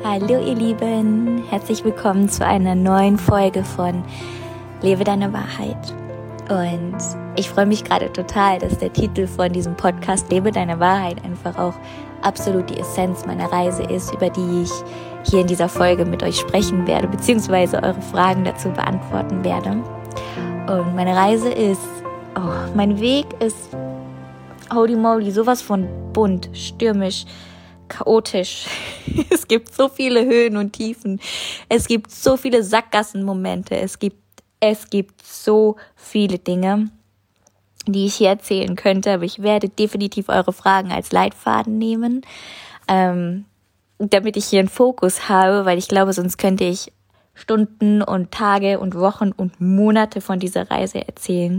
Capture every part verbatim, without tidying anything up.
Hallo ihr Lieben, herzlich willkommen zu einer neuen Folge von Lebe deine Wahrheit. Und ich freue mich gerade total, dass der Titel von diesem Podcast Lebe deine Wahrheit einfach auch absolut die Essenz meiner Reise ist, über die ich hier in dieser Folge mit euch sprechen werde, beziehungsweise eure Fragen dazu beantworten werde. Und meine Reise ist, oh, mein Weg ist holy moly, sowas von bunt, stürmisch, chaotisch. Es gibt so viele Höhen und Tiefen. Es gibt so viele Sackgassenmomente. Es gibt, es gibt so viele Dinge, die ich hier erzählen könnte. Aber ich werde definitiv eure Fragen als Leitfaden nehmen, ähm, damit ich hier einen Fokus habe, weil ich glaube, sonst könnte ich Stunden und Tage und Wochen und Monate von dieser Reise erzählen.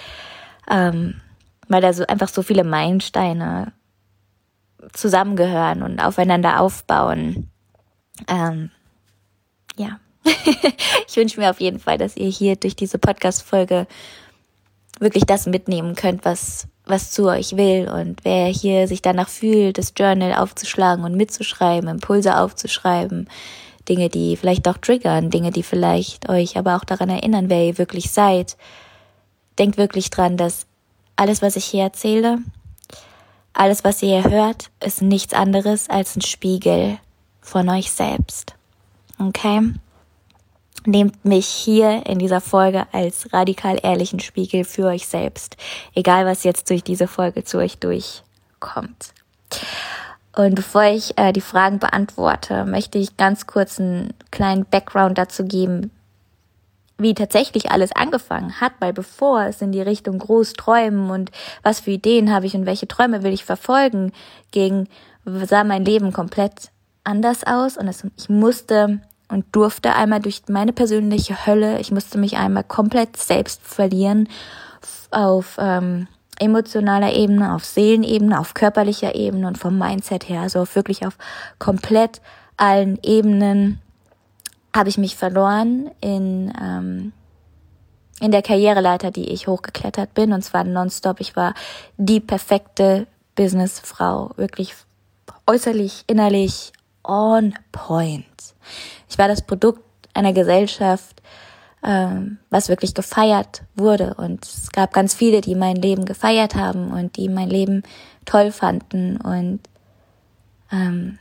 Ähm, weil da so einfach so viele Meilensteine zusammengehören und aufeinander aufbauen. Ähm, ja, ich wünsche mir auf jeden Fall, dass ihr hier durch diese Podcast-Folge wirklich das mitnehmen könnt, was was zu euch will. Und wer hier sich danach fühlt, das Journal aufzuschlagen und mitzuschreiben, Impulse aufzuschreiben, Dinge, die vielleicht auch triggern, Dinge, die vielleicht euch aber auch daran erinnern, wer ihr wirklich seid, denkt wirklich dran, dass alles, was ich hier erzähle, alles, was ihr hier hört, ist nichts anderes als ein Spiegel von euch selbst. Okay? Nehmt mich hier in dieser Folge als radikal ehrlichen Spiegel für euch selbst. Egal, was jetzt durch diese Folge zu euch durchkommt. Und bevor ich äh, die Fragen beantworte, möchte ich ganz kurz einen kleinen Background dazu geben, wie tatsächlich alles angefangen hat, weil bevor es in die Richtung groß träumen und was für Ideen habe ich und welche Träume will ich verfolgen, ging, sah mein Leben komplett anders aus und es, ich musste und durfte einmal durch meine persönliche Hölle, ich musste mich einmal komplett selbst verlieren auf ähm, emotionaler Ebene, auf Seelenebene, auf körperlicher Ebene und vom Mindset her, also wirklich auf komplett allen Ebenen habe ich mich verloren in ähm, in der Karriereleiter, die ich hochgeklettert bin, und zwar nonstop. Ich war die perfekte Businessfrau, wirklich äußerlich, innerlich on point. Ich war das Produkt einer Gesellschaft, ähm, was wirklich gefeiert wurde, und es gab ganz viele, die mein Leben gefeiert haben und die mein Leben toll fanden und ähm,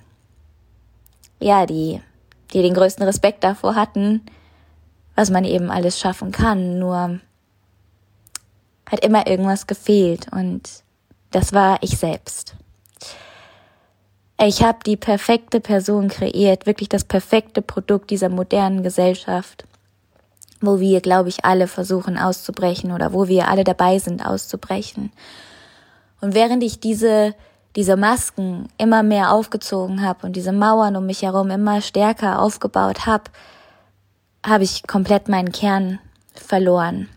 ja, die die den größten Respekt davor hatten, was man eben alles schaffen kann. Nur hat immer irgendwas gefehlt und das war ich selbst. Ich habe die perfekte Person kreiert, wirklich das perfekte Produkt dieser modernen Gesellschaft, wo wir, glaube ich, alle versuchen auszubrechen oder wo wir alle dabei sind auszubrechen. Und während ich diese diese Masken immer mehr aufgezogen habe und diese Mauern um mich herum immer stärker aufgebaut habe, habe ich komplett meinen Kern verloren.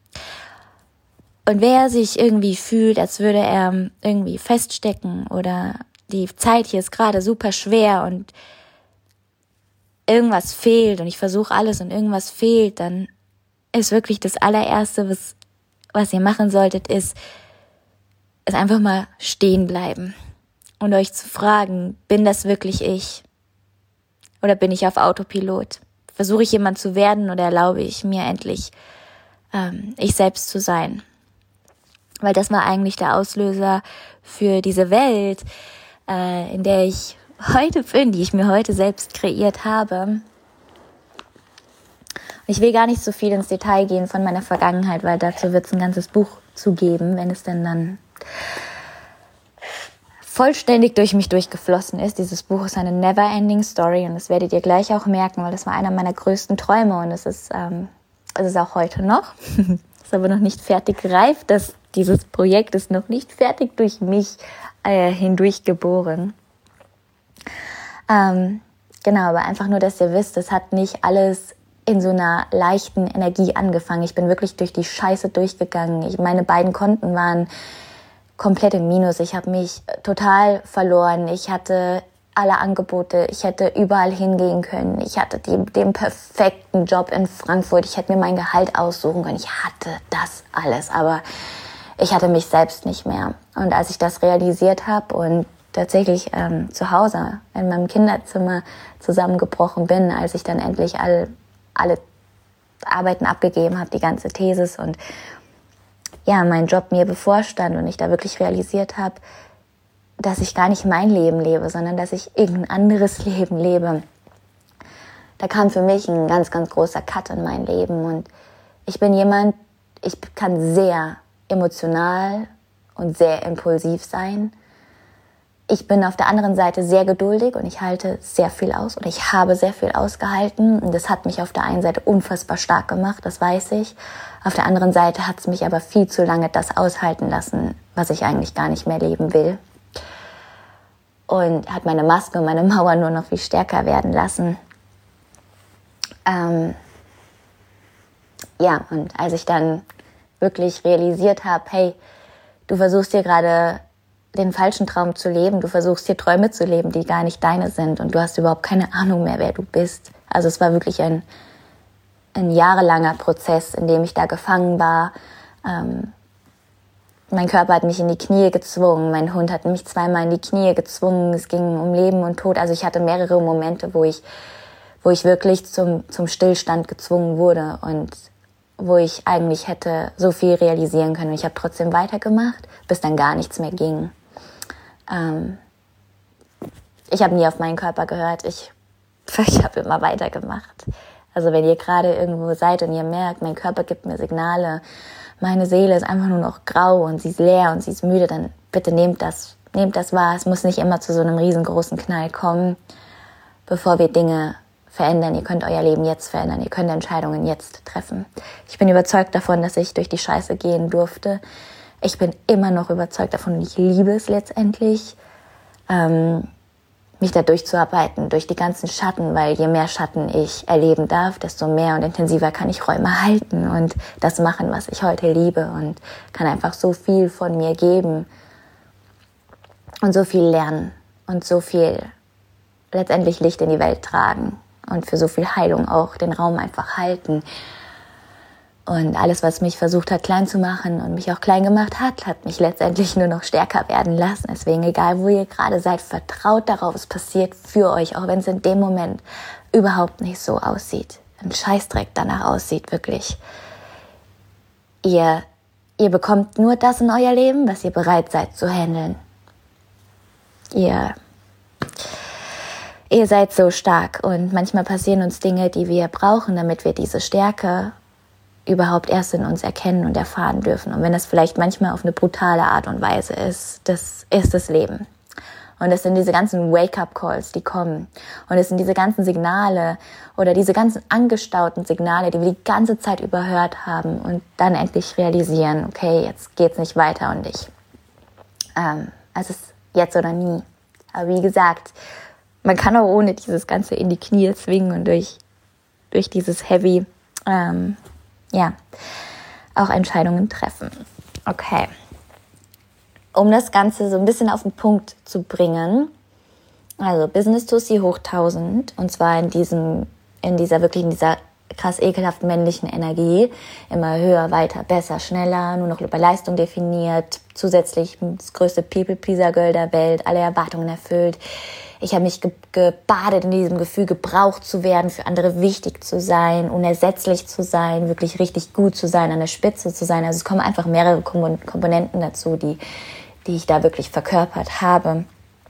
Und wer sich irgendwie fühlt, als würde er irgendwie feststecken oder die Zeit hier ist gerade super schwer und irgendwas fehlt und ich versuche alles und irgendwas fehlt, dann ist wirklich das allererste, was, was ihr machen solltet, ist, ist einfach mal stehen bleiben und euch zu fragen, bin das wirklich ich? Oder bin ich auf Autopilot? Versuche ich jemand zu werden oder erlaube ich mir endlich, ähm, ich selbst zu sein? Weil das war eigentlich der Auslöser für diese Welt, äh, in der ich heute bin, die ich mir heute selbst kreiert habe. Ich will gar nicht so viel ins Detail gehen von meiner Vergangenheit, weil dazu wird es ein ganzes Buch zu geben, wenn es denn dann vollständig durch mich durchgeflossen ist. Dieses Buch ist eine never-ending Story und das werdet ihr gleich auch merken, weil das war einer meiner größten Träume und es ist, ähm, es ist auch heute noch. Ist aber noch nicht fertig reif. Das, dieses Projekt ist noch nicht fertig durch mich äh, hindurch geboren. Ähm, genau, aber einfach nur, dass ihr wisst, es hat nicht alles in so einer leichten Energie angefangen. Ich bin wirklich durch die Scheiße durchgegangen. Ich, meine beiden Konten waren komplett im Minus. Ich habe mich total verloren. Ich hatte alle Angebote. Ich hätte überall hingehen können. Ich hatte die, den perfekten Job in Frankfurt. Ich hätte mir mein Gehalt aussuchen können. Ich hatte das alles, aber ich hatte mich selbst nicht mehr. Und als ich das realisiert habe und tatsächlich ähm, zu Hause in meinem Kinderzimmer zusammengebrochen bin, als ich dann endlich all, alle Arbeiten abgegeben habe, die ganze Thesis und ja, mein Job mir bevorstand und ich da wirklich realisiert habe, dass ich gar nicht mein Leben lebe, sondern dass ich irgendein anderes Leben lebe. Da kam für mich ein ganz, ganz großer Cut in mein Leben und ich bin jemand, ich kann sehr emotional und sehr impulsiv sein. Ich bin auf der anderen Seite sehr geduldig und ich halte sehr viel aus oder ich habe sehr viel ausgehalten und das hat mich auf der einen Seite unfassbar stark gemacht, das weiß ich. Auf der anderen Seite hat es mich aber viel zu lange das aushalten lassen, was ich eigentlich gar nicht mehr leben will. Und hat meine Maske und meine Mauer nur noch viel stärker werden lassen. Ähm, ja, und als ich dann wirklich realisiert habe, hey, du versuchst hier gerade den falschen Traum zu leben, du versuchst hier Träume zu leben, die gar nicht deine sind und du hast überhaupt keine Ahnung mehr, wer du bist. Also es war wirklich ein, ein jahrelanger Prozess, in dem ich da gefangen war. Ähm, mein Körper hat mich in die Knie gezwungen, mein Hund hat mich zweimal in die Knie gezwungen, es ging um Leben und Tod. Also ich hatte mehrere Momente, wo ich, wo ich wirklich zum, zum Stillstand gezwungen wurde und wo ich eigentlich hätte so viel realisieren können. Ich habe trotzdem weitergemacht, bis dann gar nichts mehr ging. Ähm, ich habe nie auf meinen Körper gehört. Ich, ich habe immer weitergemacht. Also wenn ihr gerade irgendwo seid und ihr merkt, mein Körper gibt mir Signale, meine Seele ist einfach nur noch grau und sie ist leer und sie ist müde, dann bitte nehmt das, nehmt das wahr. Es muss nicht immer zu so einem riesengroßen Knall kommen, bevor wir Dinge verändern. Ihr könnt euer Leben jetzt verändern. Ihr könnt Entscheidungen jetzt treffen. Ich bin überzeugt davon, dass ich durch die Scheiße gehen durfte. Ich bin immer noch überzeugt davon und ich liebe es letztendlich, ähm, mich da durchzuarbeiten, durch die ganzen Schatten, weil je mehr Schatten ich erleben darf, desto mehr und intensiver kann ich Räume halten und das machen, was ich heute liebe und kann einfach so viel von mir geben und so viel lernen und so viel letztendlich Licht in die Welt tragen und für so viel Heilung auch den Raum einfach halten. Und alles, was mich versucht hat, klein zu machen und mich auch klein gemacht hat, hat mich letztendlich nur noch stärker werden lassen. Deswegen, egal wo ihr gerade seid, vertraut darauf, es passiert für euch, auch wenn es in dem Moment überhaupt nicht so aussieht. Ein Scheißdreck danach aussieht, wirklich. Ihr, ihr bekommt nur das in euer Leben, was ihr bereit seid zu handeln. Ihr... Ihr seid so stark und manchmal passieren uns Dinge, die wir brauchen, damit wir diese Stärke überhaupt erst in uns erkennen und erfahren dürfen. Und wenn das vielleicht manchmal auf eine brutale Art und Weise ist, das ist das Leben. Und es sind diese ganzen Wake-up-Calls, die kommen. Und es sind diese ganzen Signale oder diese ganzen angestauten Signale, die wir die ganze Zeit überhört haben und dann endlich realisieren, okay, jetzt geht's nicht weiter und ich. Ähm, es ist jetzt oder nie. Aber wie gesagt, man kann auch ohne dieses Ganze in die Knie zwingen und durch, durch dieses Heavy, ähm, ja, auch Entscheidungen treffen. Okay. Um das Ganze so ein bisschen auf den Punkt zu bringen, also Business Tussi hoch tausend, und zwar in diesem, in dieser wirklich, in dieser krass ekelhaft männlichen Energie, immer höher, weiter, besser, schneller, nur noch über Leistung definiert, zusätzlich das größte People-Pleaser-Girl der Welt, alle Erwartungen erfüllt. Ich habe mich ge- gebadet in diesem Gefühl, gebraucht zu werden, für andere wichtig zu sein, unersetzlich zu sein, wirklich richtig gut zu sein, an der Spitze zu sein. Also es kommen einfach mehrere Kom- Komponenten dazu, die, die ich da wirklich verkörpert habe.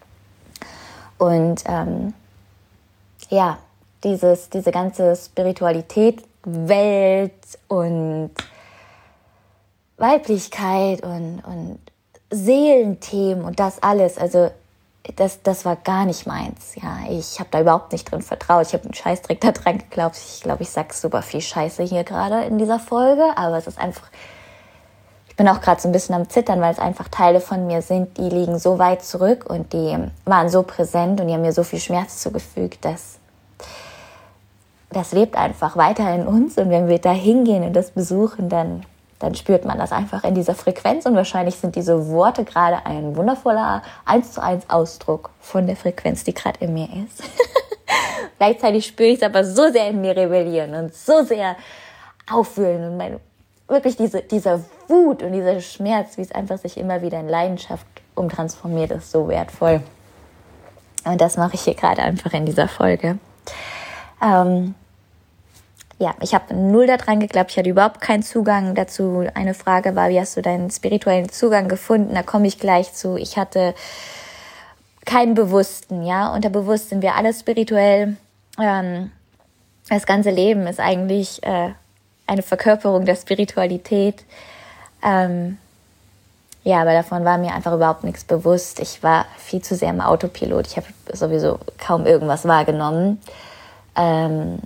Und ähm, ja, dieses, diese ganze Spiritualität, Welt und Weiblichkeit und, und Seelenthemen und das alles, also das, das war gar nicht meins. Ja, ich habe da überhaupt nicht drin vertraut. Ich habe einen Scheißdreck da dran geglaubt. Ich glaube, ich sage super viel Scheiße hier gerade in dieser Folge, aber es ist einfach, ich bin auch gerade so ein bisschen am Zittern, weil es einfach Teile von mir sind, die liegen so weit zurück und die waren so präsent und die haben mir so viel Schmerz zugefügt, dass das lebt einfach weiter in uns und wenn wir da hingehen und das besuchen, dann, dann spürt man das einfach in dieser Frequenz und wahrscheinlich sind diese Worte gerade ein wundervoller eins zu eins Ausdruck von der Frequenz, die gerade in mir ist. Gleichzeitig spüre ich es aber so sehr in mir rebellieren und so sehr aufwühlen und meine, wirklich diese, dieser Wut und dieser Schmerz, wie es einfach sich immer wieder in Leidenschaft umtransformiert, ist so wertvoll. Und das mache ich hier gerade einfach in dieser Folge. Ähm, ja, ich habe null daran geglaubt, ich hatte überhaupt keinen Zugang dazu. Eine Frage war, wie hast du deinen spirituellen Zugang gefunden? Da komme ich gleich zu. Ich hatte keinen Bewussten, ja. Unterbewusst sind wir alle spirituell. Ähm, das ganze Leben ist eigentlich äh, eine Verkörperung der Spiritualität. Ähm, ja, aber davon war mir einfach überhaupt nichts bewusst. Ich war viel zu sehr im Autopilot. Ich habe sowieso kaum irgendwas wahrgenommen. Ähm,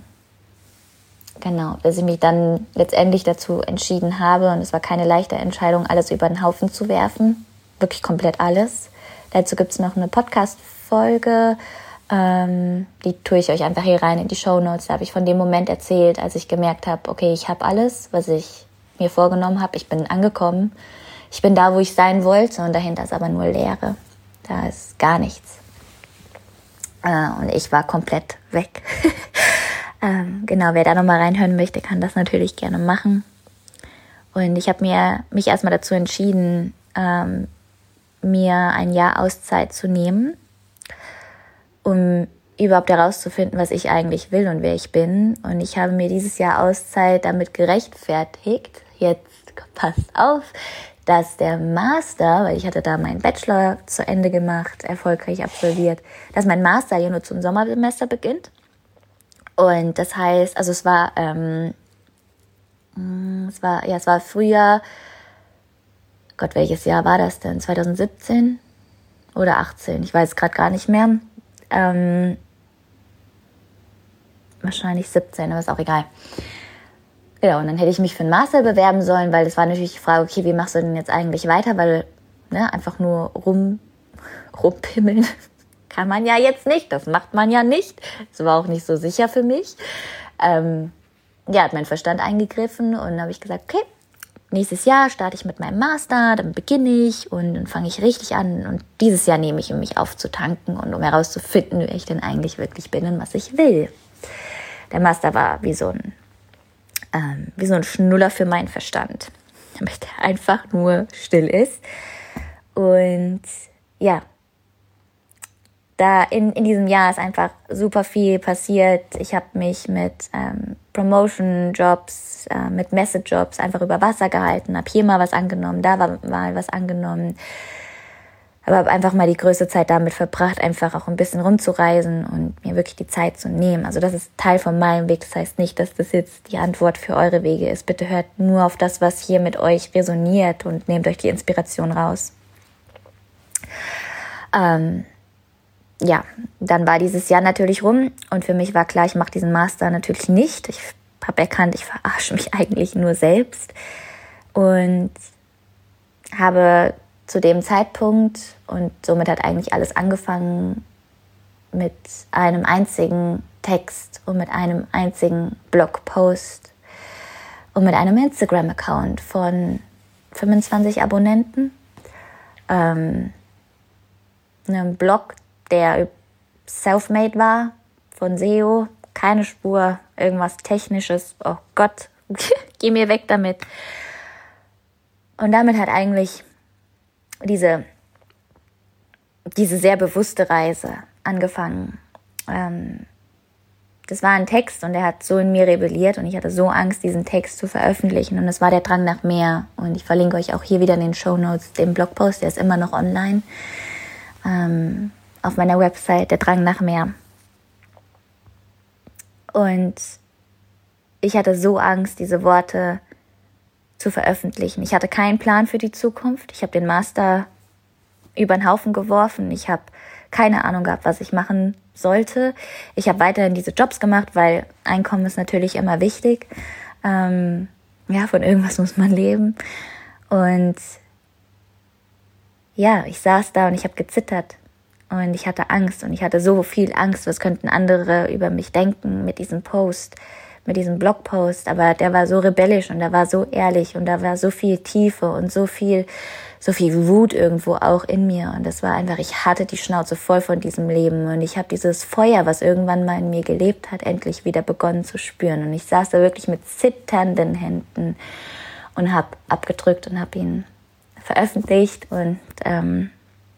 Genau, bis ich mich dann letztendlich dazu entschieden habe, und es war keine leichte Entscheidung, alles über den Haufen zu werfen, wirklich komplett alles. Dazu gibt es noch eine Podcast-Folge, ähm, die tue ich euch einfach hier rein in die Shownotes. Da habe ich von dem Moment erzählt, als ich gemerkt habe, okay, ich habe alles, was ich mir vorgenommen habe, ich bin angekommen, ich bin da, wo ich sein wollte, und dahinter ist aber nur Leere, da ist gar nichts. Äh, und ich war komplett weg. Ähm, genau, wer da nochmal reinhören möchte, kann das natürlich gerne machen. Und ich habe mir mich erstmal dazu entschieden, ähm, mir ein Jahr Auszeit zu nehmen, um überhaupt herauszufinden, was ich eigentlich will und wer ich bin. Und ich habe mir dieses Jahr Auszeit damit gerechtfertigt, jetzt passt auf, dass der Master, weil ich hatte da meinen Bachelor zu Ende gemacht, erfolgreich absolviert, dass mein Master ja nur zum Sommersemester beginnt. Und das heißt, also es war, ähm, es war, ja, es war Frühjahr, Gott, welches Jahr war das denn? zwanzig siebzehn oder achtzehn? Ich weiß es gerade gar nicht mehr. Ähm, wahrscheinlich siebzehn, aber ist auch egal. Genau, und dann hätte ich mich für einen Master bewerben sollen, weil das war natürlich die Frage, okay, wie machst du denn jetzt eigentlich weiter? Weil, ne, einfach nur rum, rumpimmeln kann man ja jetzt nicht, das macht man ja nicht. Das war auch nicht so sicher für mich. Ähm, ja, hat mein Verstand eingegriffen, und dann habe ich gesagt, okay, nächstes Jahr starte ich mit meinem Master, dann beginne ich und dann fange ich richtig an. Und dieses Jahr nehme ich, um mich aufzutanken und um herauszufinden, wer ich denn eigentlich wirklich bin und was ich will. Der Master war wie so ein, ähm, wie so ein Schnuller für meinen Verstand, damit er einfach nur still ist. Und ja, Da in, in diesem Jahr ist einfach super viel passiert. Ich habe mich mit ähm, Promotion-Jobs, äh, mit Message-Jobs einfach über Wasser gehalten, habe hier mal was angenommen, da war mal was angenommen. Aber habe einfach mal die größte Zeit damit verbracht, einfach auch ein bisschen rumzureisen und mir wirklich die Zeit zu nehmen. Also das ist Teil von meinem Weg. Das heißt nicht, dass das jetzt die Antwort für eure Wege ist. Bitte hört nur auf das, was hier mit euch resoniert, und nehmt euch die Inspiration raus. Ähm... Ja, dann war dieses Jahr natürlich rum, und für mich war klar, ich mache diesen Master natürlich nicht. Ich habe erkannt, ich verarsche mich eigentlich nur selbst, und habe zu dem Zeitpunkt, und somit hat eigentlich alles angefangen, mit einem einzigen Text und mit einem einzigen Blogpost und mit einem Instagram-Account von fünfundzwanzig Abonnenten, ähm, einem Blog, der self-made war, von S E O, keine Spur, irgendwas Technisches, oh Gott, geh mir weg damit. Und damit hat eigentlich diese, diese sehr bewusste Reise angefangen. Ähm, das war ein Text, und der hat so in mir rebelliert, und ich hatte so Angst, diesen Text zu veröffentlichen, und es war der Drang nach mehr. Und ich verlinke euch auch hier wieder in den Shownotes den Blogpost, der ist immer noch online. Ähm, auf meiner Website, der Drang nach mehr. Und ich hatte so Angst, diese Worte zu veröffentlichen. Ich hatte keinen Plan für die Zukunft. Ich habe den Master über den Haufen geworfen. Ich habe keine Ahnung gehabt, was ich machen sollte. Ich habe weiterhin diese Jobs gemacht, weil Einkommen ist natürlich immer wichtig. Ähm, ja, von irgendwas muss man leben. Und ja, ich saß da und ich habe gezittert. Und ich hatte Angst, und ich hatte so viel Angst, was könnten andere über mich denken mit diesem Post, mit diesem Blogpost. Aber der war so rebellisch, und der war so ehrlich, und da war so viel Tiefe und so viel, so viel Wut irgendwo auch in mir. Und das war einfach, ich hatte die Schnauze voll von diesem Leben, und ich habe dieses Feuer, was irgendwann mal in mir gelebt hat, endlich wieder begonnen zu spüren. Und ich saß da wirklich mit zitternden Händen und habe abgedrückt und habe ihn veröffentlicht, und ähm,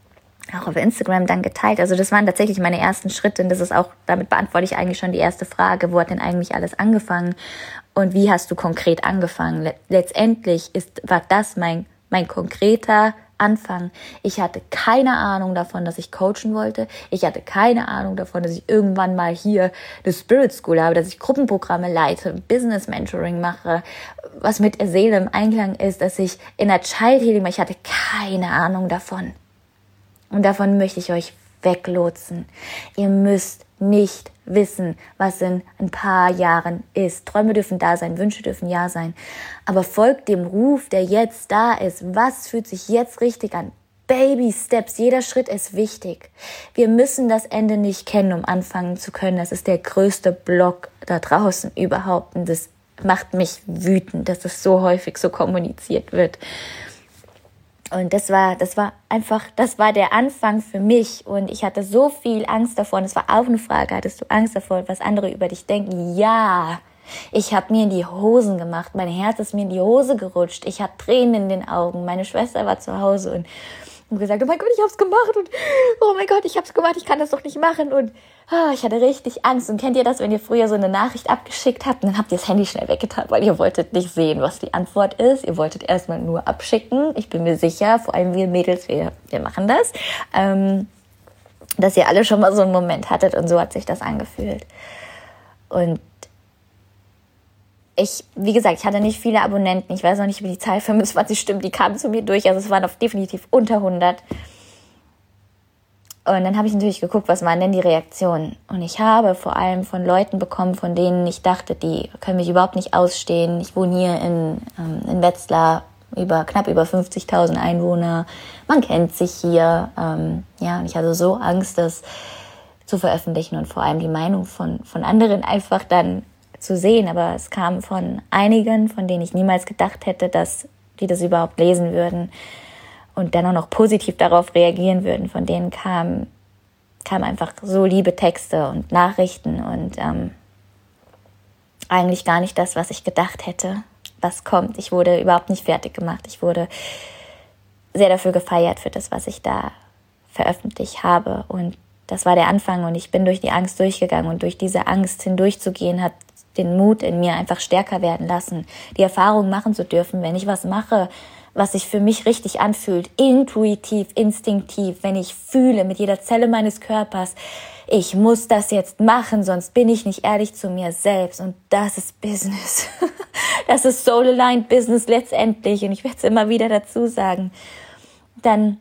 auch auf Instagram dann geteilt. Also das waren tatsächlich meine ersten Schritte und das ist auch, damit beantworte ich eigentlich schon die erste Frage, wo hat denn eigentlich alles angefangen und wie hast du konkret angefangen? Letztendlich ist, war das mein, mein konkreter Anfang. Ich hatte keine Ahnung davon, dass ich coachen wollte. Ich hatte keine Ahnung davon, dass ich irgendwann mal hier eine Spirit School habe, dass ich Gruppenprogramme leite, Business Mentoring mache, was mit der Seele im Einklang ist, dass ich in der Child Healing mache. Ich hatte keine Ahnung davon. Und davon möchte ich euch weglotsen. Ihr müsst nicht wissen, was in ein paar Jahren ist. Träume dürfen da sein, Wünsche dürfen ja sein. Aber folgt dem Ruf, der jetzt da ist. Was fühlt sich jetzt richtig an? Baby Steps, jeder Schritt ist wichtig. Wir müssen das Ende nicht kennen, um anfangen zu können. Das ist der größte Block da draußen überhaupt. Und das macht mich wütend, dass es so häufig so kommuniziert wird. Und das war, das war einfach, das war der Anfang für mich. Und ich hatte so viel Angst davor. Und es war auch eine Frage, hattest du Angst davor, was andere über dich denken? Ja, ich habe mir in die Hosen gemacht. Mein Herz ist mir in die Hose gerutscht. Ich hatte Tränen in den Augen. Meine Schwester war zu Hause und und gesagt, oh mein Gott, ich hab's gemacht und oh mein Gott, ich hab's gemacht, ich kann das doch nicht machen und ah, ich hatte richtig Angst. Und kennt ihr das, wenn ihr früher so eine Nachricht abgeschickt habt und dann habt ihr das Handy schnell weggetan, weil ihr wolltet nicht sehen, was die Antwort ist. Ihr wolltet erstmal nur abschicken. Ich bin mir sicher, vor allem wir Mädels, wir, wir machen das, ähm, dass ihr alle schon mal so einen Moment hattet und so hat sich das angefühlt. Und ich, wie gesagt, ich hatte nicht viele Abonnenten. Ich weiß auch nicht, wie die Zahl fünfundzwanzig stimmt. Die kamen zu mir durch. Also es waren auf definitiv unter hundert. Und dann habe ich natürlich geguckt, was waren denn die Reaktionen. Und ich habe vor allem von Leuten bekommen, von denen ich dachte, die können mich überhaupt nicht ausstehen. Ich wohne hier in, ähm, in Wetzlar, über, knapp über fünfzigtausend Einwohner. Man kennt sich hier. Ähm, ja, und ich hatte so Angst, das zu veröffentlichen und vor allem die Meinung von, von anderen einfach dann zu sehen, aber es kam von einigen, von denen ich niemals gedacht hätte, dass die das überhaupt lesen würden und dann auch noch positiv darauf reagieren würden. Von denen kamen kam einfach so liebe Texte und Nachrichten und ähm, eigentlich gar nicht das, was ich gedacht hätte, was kommt. Ich wurde überhaupt nicht fertig gemacht. Ich wurde sehr dafür gefeiert, für das, was ich da veröffentlicht habe und das war der Anfang und ich bin durch die Angst durchgegangen und durch diese Angst hindurchzugehen hat den Mut in mir einfach stärker werden lassen, die Erfahrung machen zu dürfen, wenn ich was mache, was sich für mich richtig anfühlt, intuitiv, instinktiv, wenn ich fühle mit jeder Zelle meines Körpers, ich muss das jetzt machen, sonst bin ich nicht ehrlich zu mir selbst und das ist Business. Das ist Soul-Aligned Business letztendlich und ich werde es immer wieder dazu sagen. Dann,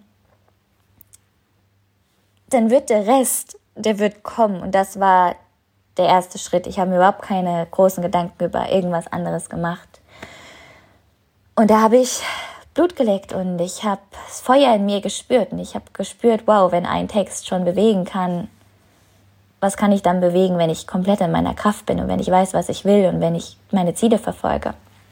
dann wird der Rest, der wird kommen und das war der erste Schritt. Ich habe mir überhaupt keine großen Gedanken über irgendwas anderes gemacht. Und da habe ich Blut geleckt und ich habe das Feuer in mir gespürt. Und ich habe gespürt, wow, wenn ein Text schon bewegen kann, was kann ich dann bewegen, wenn ich komplett in meiner Kraft bin und wenn ich weiß, was ich will und wenn ich meine Ziele verfolge.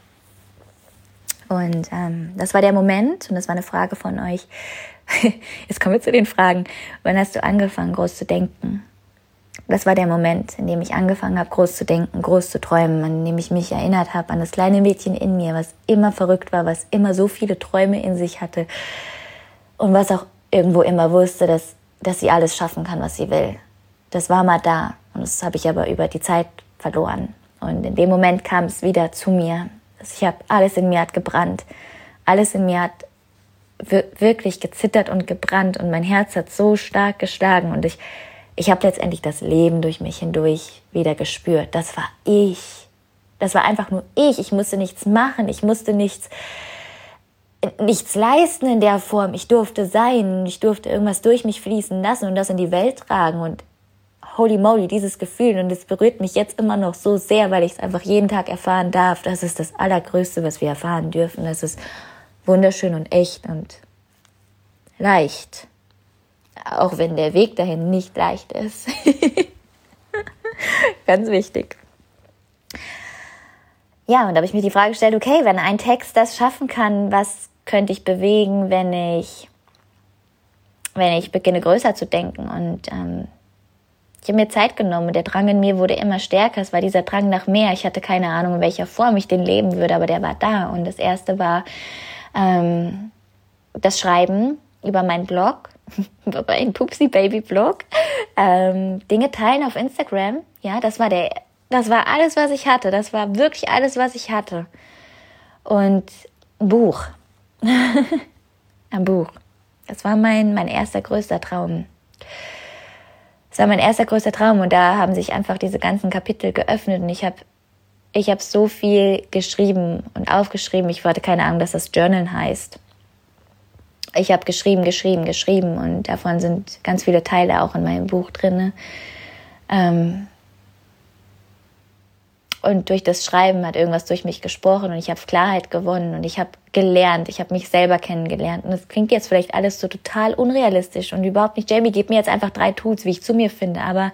Und ähm, das war der Moment und das war eine Frage von euch. Jetzt kommen wir zu den Fragen. Wann hast du angefangen, groß zu denken? Das war der Moment, in dem ich angefangen habe, groß zu denken, groß zu träumen, in dem ich mich erinnert habe an das kleine Mädchen in mir, was immer verrückt war, was immer so viele Träume in sich hatte und was auch irgendwo immer wusste, dass, dass sie alles schaffen kann, was sie will. Das war mal da und das habe ich aber über die Zeit verloren. Und in dem Moment kam es wieder zu mir. Ich habe alles in mir hat gebrannt, alles in mir hat wirklich gezittert und gebrannt und mein Herz hat so stark geschlagen und ich Ich habe letztendlich das Leben durch mich hindurch wieder gespürt. Das war ich. Das war einfach nur ich. Ich musste nichts machen. Ich musste nichts, nichts leisten in der Form. Ich durfte sein. Ich durfte irgendwas durch mich fließen lassen und das in die Welt tragen. Und holy moly, dieses Gefühl. Und es berührt mich jetzt immer noch so sehr, weil ich es einfach jeden Tag erfahren darf. Das ist das Allergrößte, was wir erfahren dürfen. Das ist wunderschön und echt und leicht. Auch wenn der Weg dahin nicht leicht ist. Ganz wichtig. Ja, und da habe ich mir die Frage gestellt, okay, wenn ein Text das schaffen kann, was könnte ich bewegen, wenn ich, wenn ich beginne, größer zu denken? Und ähm, ich habe mir Zeit genommen und der Drang in mir wurde immer stärker. Es war dieser Drang nach mehr. Ich hatte keine Ahnung, in welcher Form ich den leben würde, aber der war da. Und das erste war ähm, das Schreiben über meinen Blog. ein Pupsi Baby Blog, ähm, Dinge teilen auf Instagram. Ja, das war der, das war alles, was ich hatte. Das war wirklich alles, was ich hatte. Und ein Buch. Ein Buch. Das war mein, mein erster größter Traum. Das war mein erster größter Traum und da haben sich einfach diese ganzen Kapitel geöffnet und ich habe ich hab so viel geschrieben und aufgeschrieben. Ich hatte keine Ahnung, dass das Journal heißt. Ich habe geschrieben, geschrieben, geschrieben und davon sind ganz viele Teile auch in meinem Buch drin. Ähm und durch das Schreiben hat irgendwas durch mich gesprochen und ich habe Klarheit gewonnen und ich habe gelernt, ich habe mich selber kennengelernt. Und das klingt jetzt vielleicht alles so total unrealistisch und überhaupt nicht, Jamie, gib mir jetzt einfach drei Tools, wie ich zu mir finde, aber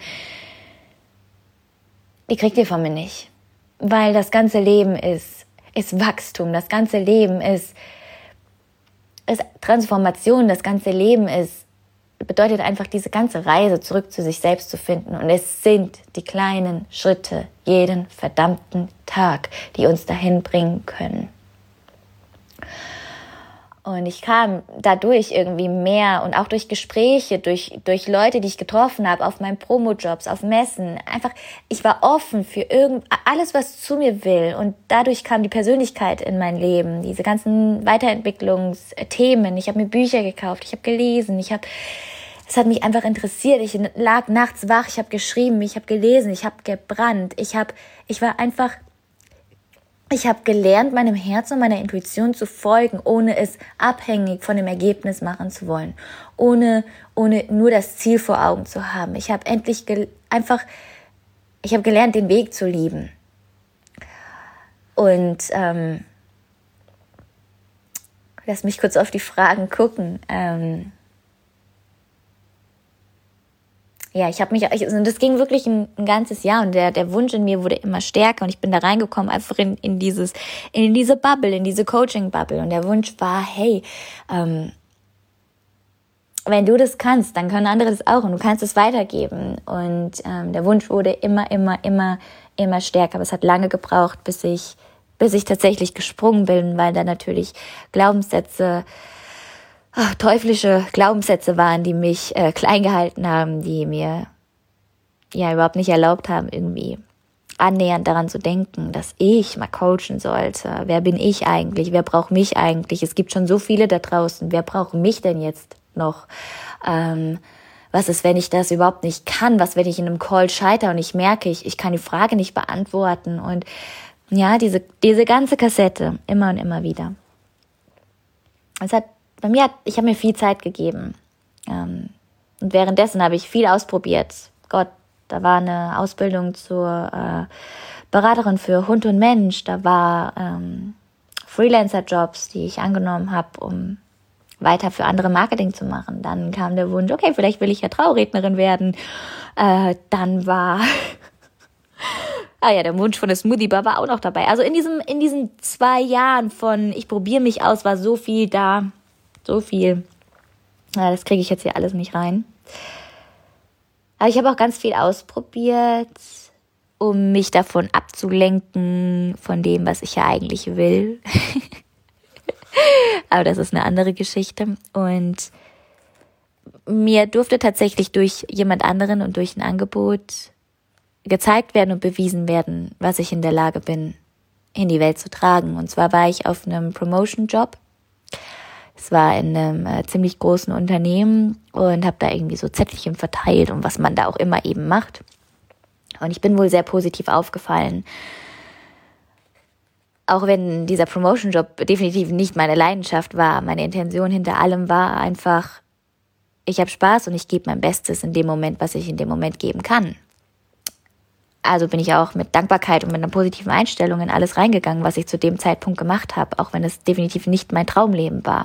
die kriegt ihr von mir nicht. Weil das ganze Leben ist, ist Wachstum, das ganze Leben ist, ist Transformation, das ganze Leben ist, bedeutet einfach diese ganze Reise zurück zu sich selbst zu finden. Und es sind die kleinen Schritte jeden verdammten Tag, die uns dahin bringen können. Und ich kam dadurch irgendwie mehr und auch durch Gespräche, durch, durch Leute, die ich getroffen habe, auf meinen Promojobs, auf Messen. Einfach, ich war offen für irgend, alles, was zu mir will. Und dadurch kam die Persönlichkeit in mein Leben, diese ganzen Weiterentwicklungsthemen. Ich habe mir Bücher gekauft, ich habe gelesen, ich habe, es hat mich einfach interessiert. Ich lag nachts wach, ich habe geschrieben, ich habe gelesen, ich habe gebrannt. Ich habe, ich war einfach... Ich habe gelernt, meinem Herzen und meiner Intuition zu folgen, ohne es abhängig von dem Ergebnis machen zu wollen, ohne, ohne nur das Ziel vor Augen zu haben. Ich habe endlich gel- einfach, ich habe gelernt, den Weg zu lieben. Und ähm, lass mich kurz auf die Fragen gucken. Ähm, Ja, ich habe mich, ich, also das ging wirklich ein, ein ganzes Jahr und der, der Wunsch in mir wurde immer stärker und ich bin da reingekommen, einfach in, in dieses, in diese Bubble, in diese Coaching-Bubble und der Wunsch war, hey, ähm, wenn du das kannst, dann können andere das auch und du kannst es weitergeben und ähm, der Wunsch wurde immer, immer, immer, immer stärker, aber es hat lange gebraucht, bis ich, bis ich tatsächlich gesprungen bin, weil da natürlich Glaubenssätze, Ach, teuflische Glaubenssätze waren, die mich äh, klein gehalten haben, die mir ja überhaupt nicht erlaubt haben, irgendwie annähernd daran zu denken, dass ich mal coachen sollte. Wer bin ich eigentlich? Wer braucht mich eigentlich? Es gibt schon so viele da draußen. Wer braucht mich denn jetzt noch? Ähm, was ist, wenn ich das überhaupt nicht kann? Was, wenn ich in einem Call scheitere und ich merke, ich, ich kann die Frage nicht beantworten? Und ja, diese, diese ganze Kassette, immer und immer wieder. Es hat Bei mir hat, ich habe mir viel Zeit gegeben. Ähm, und währenddessen habe ich viel ausprobiert. Gott, da war eine Ausbildung zur äh, Beraterin für Hund und Mensch. Da war ähm, Freelancer-Jobs, die ich angenommen habe, um weiter für andere Marketing zu machen. Dann kam der Wunsch, okay, vielleicht will ich ja Traurednerin werden. Äh, dann war... Ah ja, der Wunsch von der Smoothie Bar war auch noch dabei. Also in diesem, in diesen zwei Jahren von ich probiere mich aus, war so viel da. So viel. Ja, das kriege ich jetzt hier alles nicht rein. Aber ich habe auch ganz viel ausprobiert, um mich davon abzulenken, von dem, was ich ja eigentlich will. Aber das ist eine andere Geschichte. Und mir durfte tatsächlich durch jemand anderen und durch ein Angebot gezeigt werden und bewiesen werden, was ich in der Lage bin, in die Welt zu tragen. Und zwar war ich auf einem Promotion-Job. Es war in einem äh, ziemlich großen Unternehmen und habe da irgendwie so Zettelchen verteilt und was man da auch immer eben macht. Und ich bin wohl sehr positiv aufgefallen. Auch wenn dieser Promotion-Job definitiv nicht meine Leidenschaft war, meine Intention hinter allem war einfach, ich habe Spaß und ich gebe mein Bestes in dem Moment, was ich in dem Moment geben kann. Also bin ich auch mit Dankbarkeit und mit einer positiven Einstellung in alles reingegangen, was ich zu dem Zeitpunkt gemacht habe, auch wenn es definitiv nicht mein Traumleben war.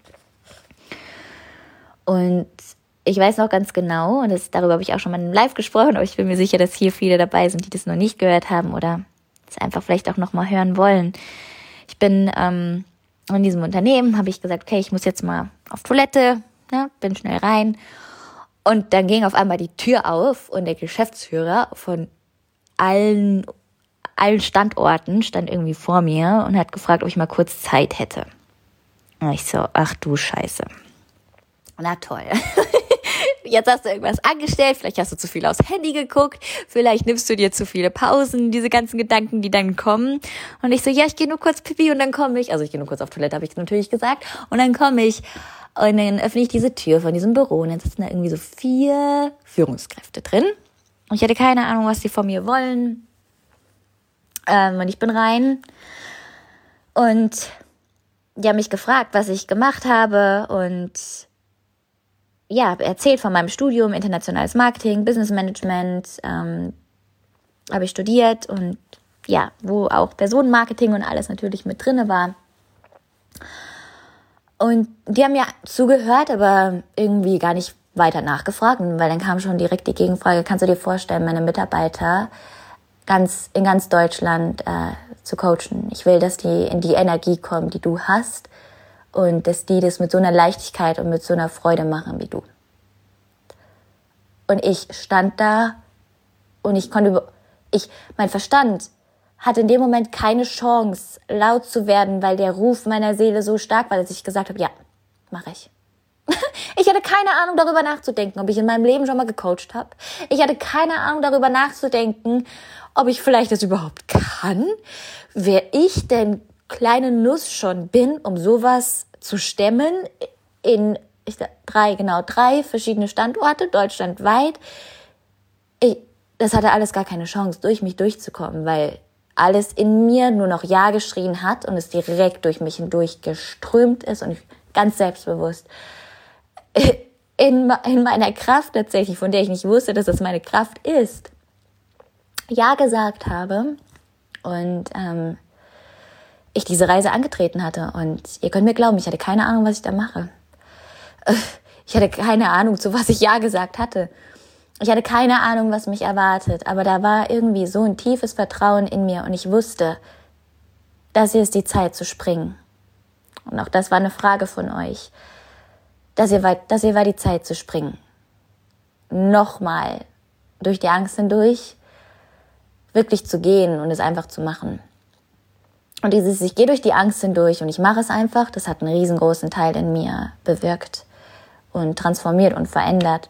Und ich weiß noch ganz genau, und das, darüber habe ich auch schon mal in Live gesprochen, aber ich bin mir sicher, dass hier viele dabei sind, die das noch nicht gehört haben oder es einfach vielleicht auch noch mal hören wollen. Ich bin ähm, in diesem Unternehmen, habe ich gesagt, okay, ich muss jetzt mal auf Toilette, ne, bin schnell rein. Und dann ging auf einmal die Tür auf und der Geschäftsführer von allen, allen Standorten stand irgendwie vor mir und hat gefragt, ob ich mal kurz Zeit hätte. Und ich so, ach du Scheiße. Na toll. Jetzt hast du irgendwas angestellt, vielleicht hast du zu viel aufs Handy geguckt, vielleicht nimmst du dir zu viele Pausen, diese ganzen Gedanken, die dann kommen. Und ich so, ja, ich gehe nur kurz pipi und dann komme ich. Also ich gehe nur kurz auf Toilette, habe ich natürlich gesagt. Und dann komme ich und dann öffne ich diese Tür von diesem Büro und dann sitzen da irgendwie so vier Führungskräfte drin. Und ich hatte keine Ahnung, was die von mir wollen. Ähm, und ich bin rein und die haben mich gefragt, was ich gemacht habe und ja, habe erzählt von meinem Studium, internationales Marketing, Business Management, ähm, habe ich studiert und ja, wo auch Personenmarketing und alles natürlich mit drinne war. Und die haben ja zugehört, aber irgendwie gar nicht weiter nachgefragt, weil dann kam schon direkt die Gegenfrage, kannst du dir vorstellen, meine Mitarbeiter ganz in ganz Deutschland äh, zu coachen? Ich will, dass die in die Energie kommen, die du hast, und dass die das mit so einer Leichtigkeit und mit so einer Freude machen wie du. Und ich stand da und ich konnte, über, ich, mein Verstand hatte in dem Moment keine Chance, laut zu werden, weil der Ruf meiner Seele so stark war, dass ich gesagt habe, ja, mache ich. Ich hatte keine Ahnung, darüber nachzudenken, ob ich in meinem Leben schon mal gecoacht habe. Ich hatte keine Ahnung, darüber nachzudenken, ob ich vielleicht das überhaupt kann. Wer ich denn kleine Nuss schon bin, um sowas zu stemmen in ich, drei, genau, drei verschiedene Standorte, deutschlandweit. Ich, das hatte alles gar keine Chance, durch mich durchzukommen, weil alles in mir nur noch Ja geschrien hat und es direkt durch mich hindurch geströmt ist und ich ganz selbstbewusst in, in meiner Kraft tatsächlich, von der ich nicht wusste, dass das meine Kraft ist, Ja gesagt habe und ähm, ich diese Reise angetreten hatte. Und ihr könnt mir glauben, ich hatte keine Ahnung, was ich da mache. Ich hatte keine Ahnung, zu was ich Ja gesagt hatte. Ich hatte keine Ahnung, was mich erwartet. Aber da war irgendwie so ein tiefes Vertrauen in mir und ich wusste, das hier ist die Zeit zu springen. Und auch das war eine Frage von euch. Das hier war, das hier war die Zeit zu springen. Nochmal durch die Angst hindurch, wirklich zu gehen und es einfach zu machen. Und dieses, ich gehe durch die Angst hindurch und ich mache es einfach, das hat einen riesengroßen Teil in mir bewirkt und transformiert und verändert.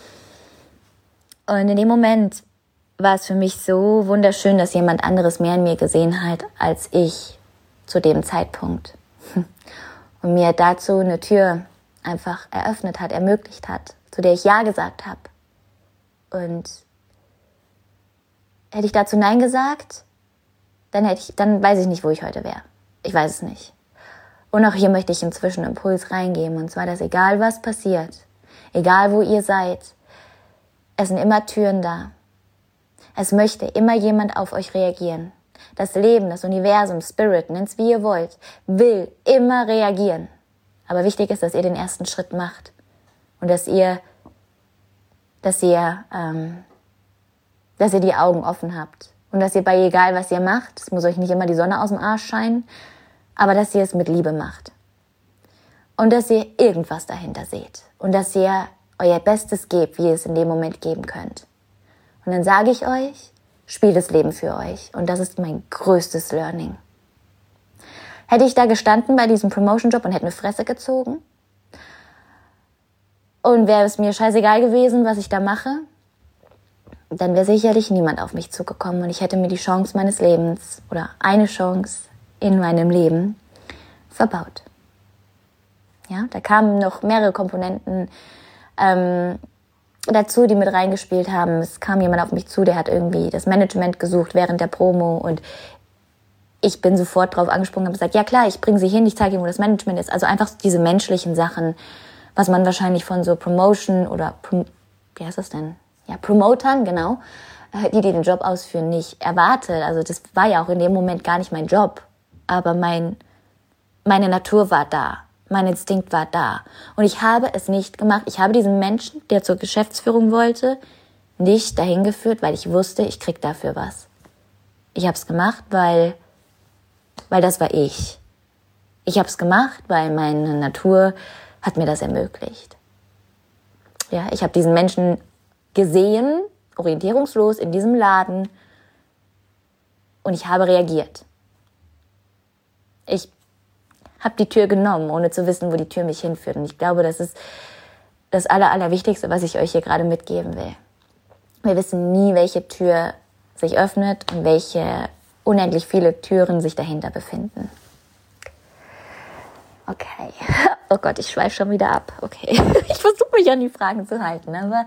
Und in dem Moment war es für mich so wunderschön, dass jemand anderes mehr in mir gesehen hat, als ich zu dem Zeitpunkt. Und mir dazu eine Tür einfach eröffnet hat, ermöglicht hat, zu der ich Ja gesagt habe. Und hätte ich dazu Nein gesagt, dann hätte ich, dann weiß ich nicht, wo ich heute wäre. Ich weiß es nicht. Und auch hier möchte ich inzwischen einen Impuls reingeben. Und zwar, dass egal was passiert, egal wo ihr seid, es sind immer Türen da. Es möchte immer jemand auf euch reagieren. Das Leben, das Universum, Spirit, nennt's wie ihr wollt, will immer reagieren. Aber wichtig ist, dass ihr den ersten Schritt macht. Und dass ihr, dass ihr, ähm, dass ihr die Augen offen habt. Und dass ihr bei egal, was ihr macht, es muss euch nicht immer die Sonne aus dem Arsch scheinen, aber dass ihr es mit Liebe macht. Und dass ihr irgendwas dahinter seht. Und dass ihr euer Bestes gebt, wie ihr es in dem Moment geben könnt. Und dann sage ich euch, spielt das Leben für euch. Und das ist mein größtes Learning. Hätte ich da gestanden bei diesem Promotion-Job und hätte eine Fresse gezogen? Und wäre es mir scheißegal gewesen, was ich da mache? Dann wäre sicherlich niemand auf mich zugekommen und ich hätte mir die Chance meines Lebens oder eine Chance in meinem Leben verbaut. Ja, da kamen noch mehrere Komponenten ähm, dazu, die mit reingespielt haben. Es kam jemand auf mich zu, der hat irgendwie das Management gesucht während der Promo und ich bin sofort drauf angesprungen und habe gesagt, ja klar, ich bringe sie hin, ich zeige ihnen, wo das Management ist. Also einfach diese menschlichen Sachen, was man wahrscheinlich von so Promotion oder, Prom- wie heißt das denn? Ja, Promotern, genau, die, die den Job ausführen, nicht erwartet. Also das war ja auch in dem Moment gar nicht mein Job. Aber mein, meine Natur war da. Mein Instinkt war da. Und ich habe es nicht gemacht. Ich habe diesen Menschen, der zur Geschäftsführung wollte, nicht dahin geführt, weil ich wusste, ich krieg dafür was. Ich habe es gemacht, weil, weil das war ich. Ich habe es gemacht, weil meine Natur hat mir das ermöglicht. Ja, ich habe diesen Menschen gesehen, orientierungslos in diesem Laden und ich habe reagiert. Ich habe die Tür genommen, ohne zu wissen, wo die Tür mich hinführt. Und ich glaube, das ist das Aller, Allerwichtigste, was ich euch hier gerade mitgeben will. Wir wissen nie, welche Tür sich öffnet und welche unendlich viele Türen sich dahinter befinden. Okay. Oh Gott, ich schweife schon wieder ab. Okay. Ich versuche mich an die Fragen zu halten, aber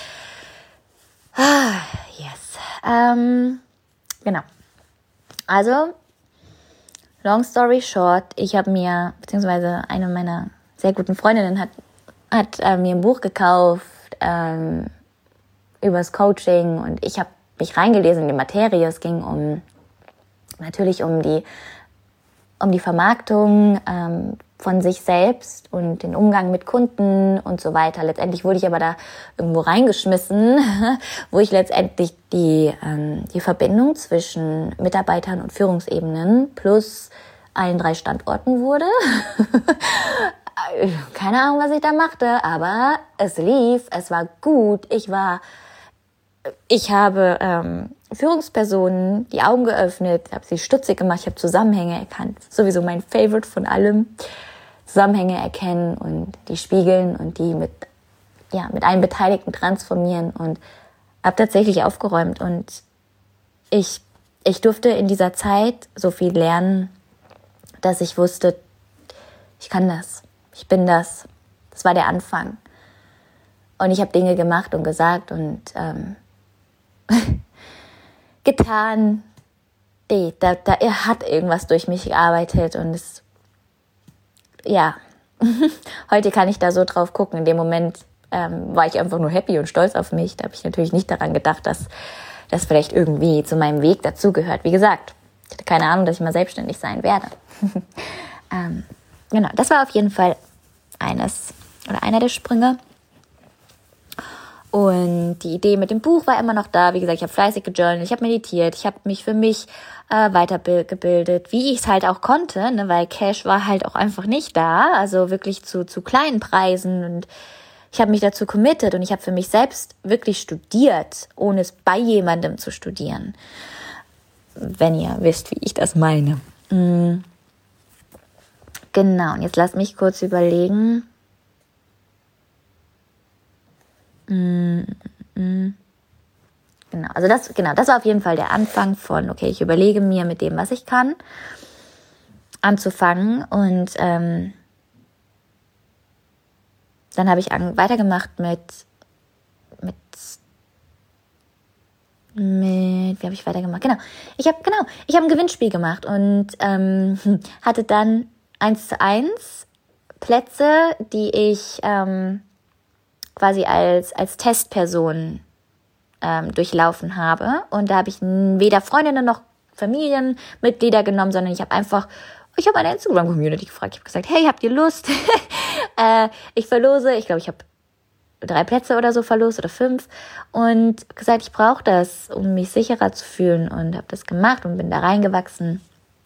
ah, yes. Ähm, genau. Also, long story short, ich habe mir, beziehungsweise eine meiner sehr guten Freundinnen hat, hat äh, mir ein Buch gekauft ähm, übers Coaching und ich habe mich reingelesen in die Materie. Es ging um natürlich um die um die Vermarktung ähm, von sich selbst und den Umgang mit Kunden und so weiter. Letztendlich wurde ich aber da irgendwo reingeschmissen, wo ich letztendlich die ähm, die Verbindung zwischen Mitarbeitern und Führungsebenen plus allen drei Standorten wurde. Keine Ahnung, was ich da machte, aber es lief, es war gut. Ich war, ich habe ähm, Führungspersonen die Augen geöffnet, habe sie stutzig gemacht, ich habe Zusammenhänge erkannt. Sowieso mein Favorite von allem. Zusammenhänge erkennen und die spiegeln und die mit, ja, mit allen Beteiligten transformieren und habe tatsächlich aufgeräumt. Und ich, ich durfte in dieser Zeit so viel lernen, dass ich wusste, ich kann das. Ich bin das. Das war der Anfang. Und ich habe Dinge gemacht und gesagt und ähm, getan. Nee, da, da hat irgendwas durch mich gearbeitet und es, ja, heute kann ich da so drauf gucken. In dem Moment ähm, war ich einfach nur happy und stolz auf mich. Da habe ich natürlich nicht daran gedacht, dass das vielleicht irgendwie zu meinem Weg dazugehört. Wie gesagt, ich hatte keine Ahnung, dass ich mal selbstständig sein werde. ähm, genau, das war auf jeden Fall eines oder einer der Sprünge. Und die Idee mit dem Buch war immer noch da. Wie gesagt, ich habe fleißig gejournalt, ich habe meditiert, ich habe mich für mich äh, weitergebildet, wie ich es halt auch konnte, ne, weil Cash war halt auch einfach nicht da, also wirklich zu zu kleinen Preisen. Und ich habe mich dazu committed und ich habe für mich selbst wirklich studiert, ohne es bei jemandem zu studieren. Wenn ihr wisst, wie ich das meine. Mhm. Genau, und jetzt lasst mich kurz überlegen. Mm, mm. Genau, also das, genau, das war auf jeden Fall der Anfang von, okay, ich überlege mir mit dem, was ich kann, anzufangen. Und ähm, dann habe ich an, weitergemacht mit, mit, mit, wie habe ich weitergemacht? Genau, ich habe genau, ich habe ein Gewinnspiel gemacht und ähm, hatte dann eins zu eins Plätze, die ich ähm, quasi als als Testperson ähm, durchlaufen habe. Und da habe ich weder Freundinnen noch Familienmitglieder genommen, sondern ich habe einfach, ich habe eine Instagram-Community gefragt. Ich habe gesagt, hey, habt ihr Lust? äh, ich verlose, ich glaube, ich habe drei Plätze oder so verlost oder fünf und gesagt, ich brauche das, um mich sicherer zu fühlen, und habe das gemacht und bin da reingewachsen.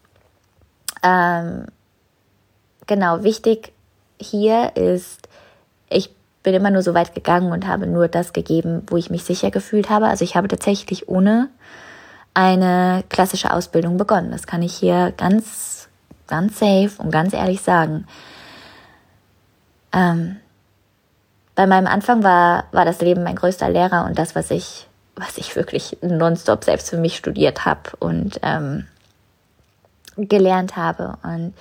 Ähm, genau, wichtig hier ist, ich bin immer nur so weit gegangen und habe nur das gegeben, wo ich mich sicher gefühlt habe. Also ich habe tatsächlich ohne eine klassische Ausbildung begonnen. Das kann ich hier ganz, ganz safe und ganz ehrlich sagen. Ähm, bei meinem Anfang war, war das Leben mein größter Lehrer und das, was ich, was ich wirklich nonstop selbst für mich studiert habe und ähm, gelernt habe. Und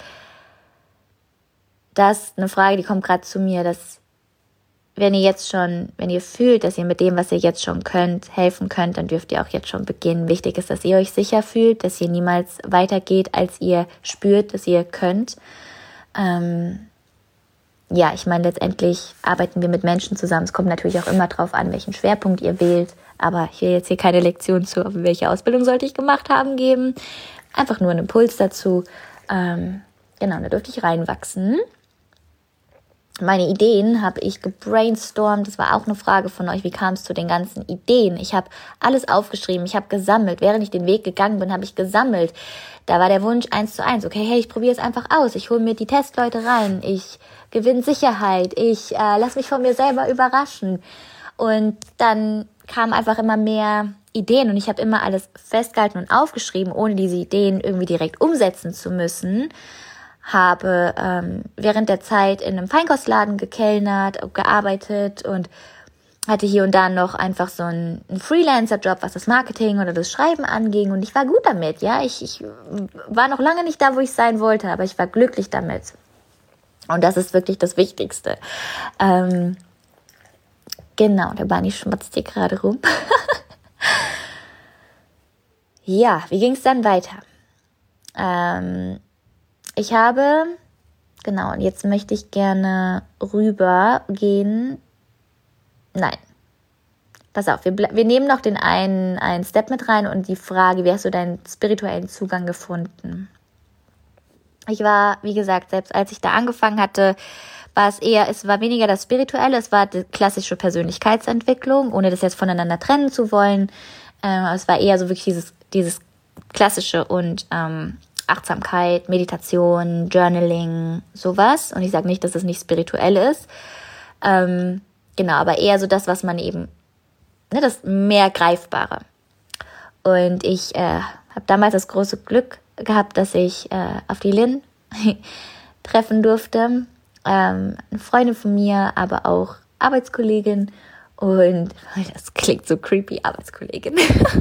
das ist eine Frage, die kommt gerade zu mir, dass wenn ihr jetzt schon, wenn ihr fühlt, dass ihr mit dem, was ihr jetzt schon könnt, helfen könnt, dann dürft ihr auch jetzt schon beginnen. Wichtig ist, dass ihr euch sicher fühlt, dass ihr niemals weitergeht, als ihr spürt, dass ihr könnt. Ähm, ja, ich meine, letztendlich arbeiten wir mit Menschen zusammen. Es kommt natürlich auch immer drauf an, welchen Schwerpunkt ihr wählt. Aber ich will jetzt hier keine Lektion zu, welche Ausbildung sollte ich gemacht haben, geben. Einfach nur einen Impuls dazu. Ähm, genau, da dürfte ich reinwachsen. Meine Ideen habe ich gebrainstormt. Das war auch eine Frage von euch. Wie kam es zu den ganzen Ideen? Ich habe alles aufgeschrieben. Ich habe gesammelt. Während ich den Weg gegangen bin, habe ich gesammelt. Da war der Wunsch eins zu eins. Okay, hey, ich probiere es einfach aus. Ich hole mir die Testleute rein. Ich gewinne Sicherheit. Ich äh, lasse mich von mir selber überraschen. Und dann kamen einfach immer mehr Ideen. Und ich habe immer alles festgehalten und aufgeschrieben, ohne diese Ideen irgendwie direkt umsetzen zu müssen. habe ähm, während der Zeit in einem Feinkostladen gekellnert, gearbeitet und hatte hier und da noch einfach so einen, einen Freelancer-Job, was das Marketing oder das Schreiben anging, und ich war gut damit, ja, ich, ich war noch lange nicht da, wo ich sein wollte, aber ich war glücklich damit, und das ist wirklich das Wichtigste. Ähm, genau, der Barney schmatzt hier gerade rum. Ja, wie ging es dann weiter? Ähm, ich habe, genau, und jetzt möchte ich gerne rübergehen. Nein, pass auf, wir, wir nehmen noch den einen, einen Step mit rein und die Frage, wie hast du deinen spirituellen Zugang gefunden? Ich war, wie gesagt, selbst als ich da angefangen hatte, war es eher, es war weniger das Spirituelle, es war die klassische Persönlichkeitsentwicklung, ohne das jetzt voneinander trennen zu wollen. Ähm, es war eher so wirklich dieses, dieses klassische und ähm, Achtsamkeit, Meditation, Journaling, sowas. Und ich sage nicht, dass es nicht spirituell ist. Ähm, Genau, aber eher so das, was man eben, ne, das mehr Greifbare. Und ich äh, habe damals das große Glück gehabt, dass ich äh, auf die Lynn treffen durfte. Ähm, eine Freundin von mir, aber auch Arbeitskollegin. Und das klingt so creepy, Arbeitskollegin.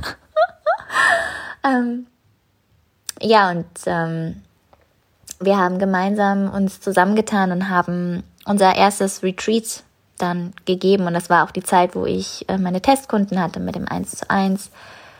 ähm, ja, und ähm, wir haben gemeinsam uns zusammengetan und haben unser erstes Retreat dann gegeben, und das war auch die Zeit, wo ich äh, meine Testkunden hatte mit dem eins zu eins.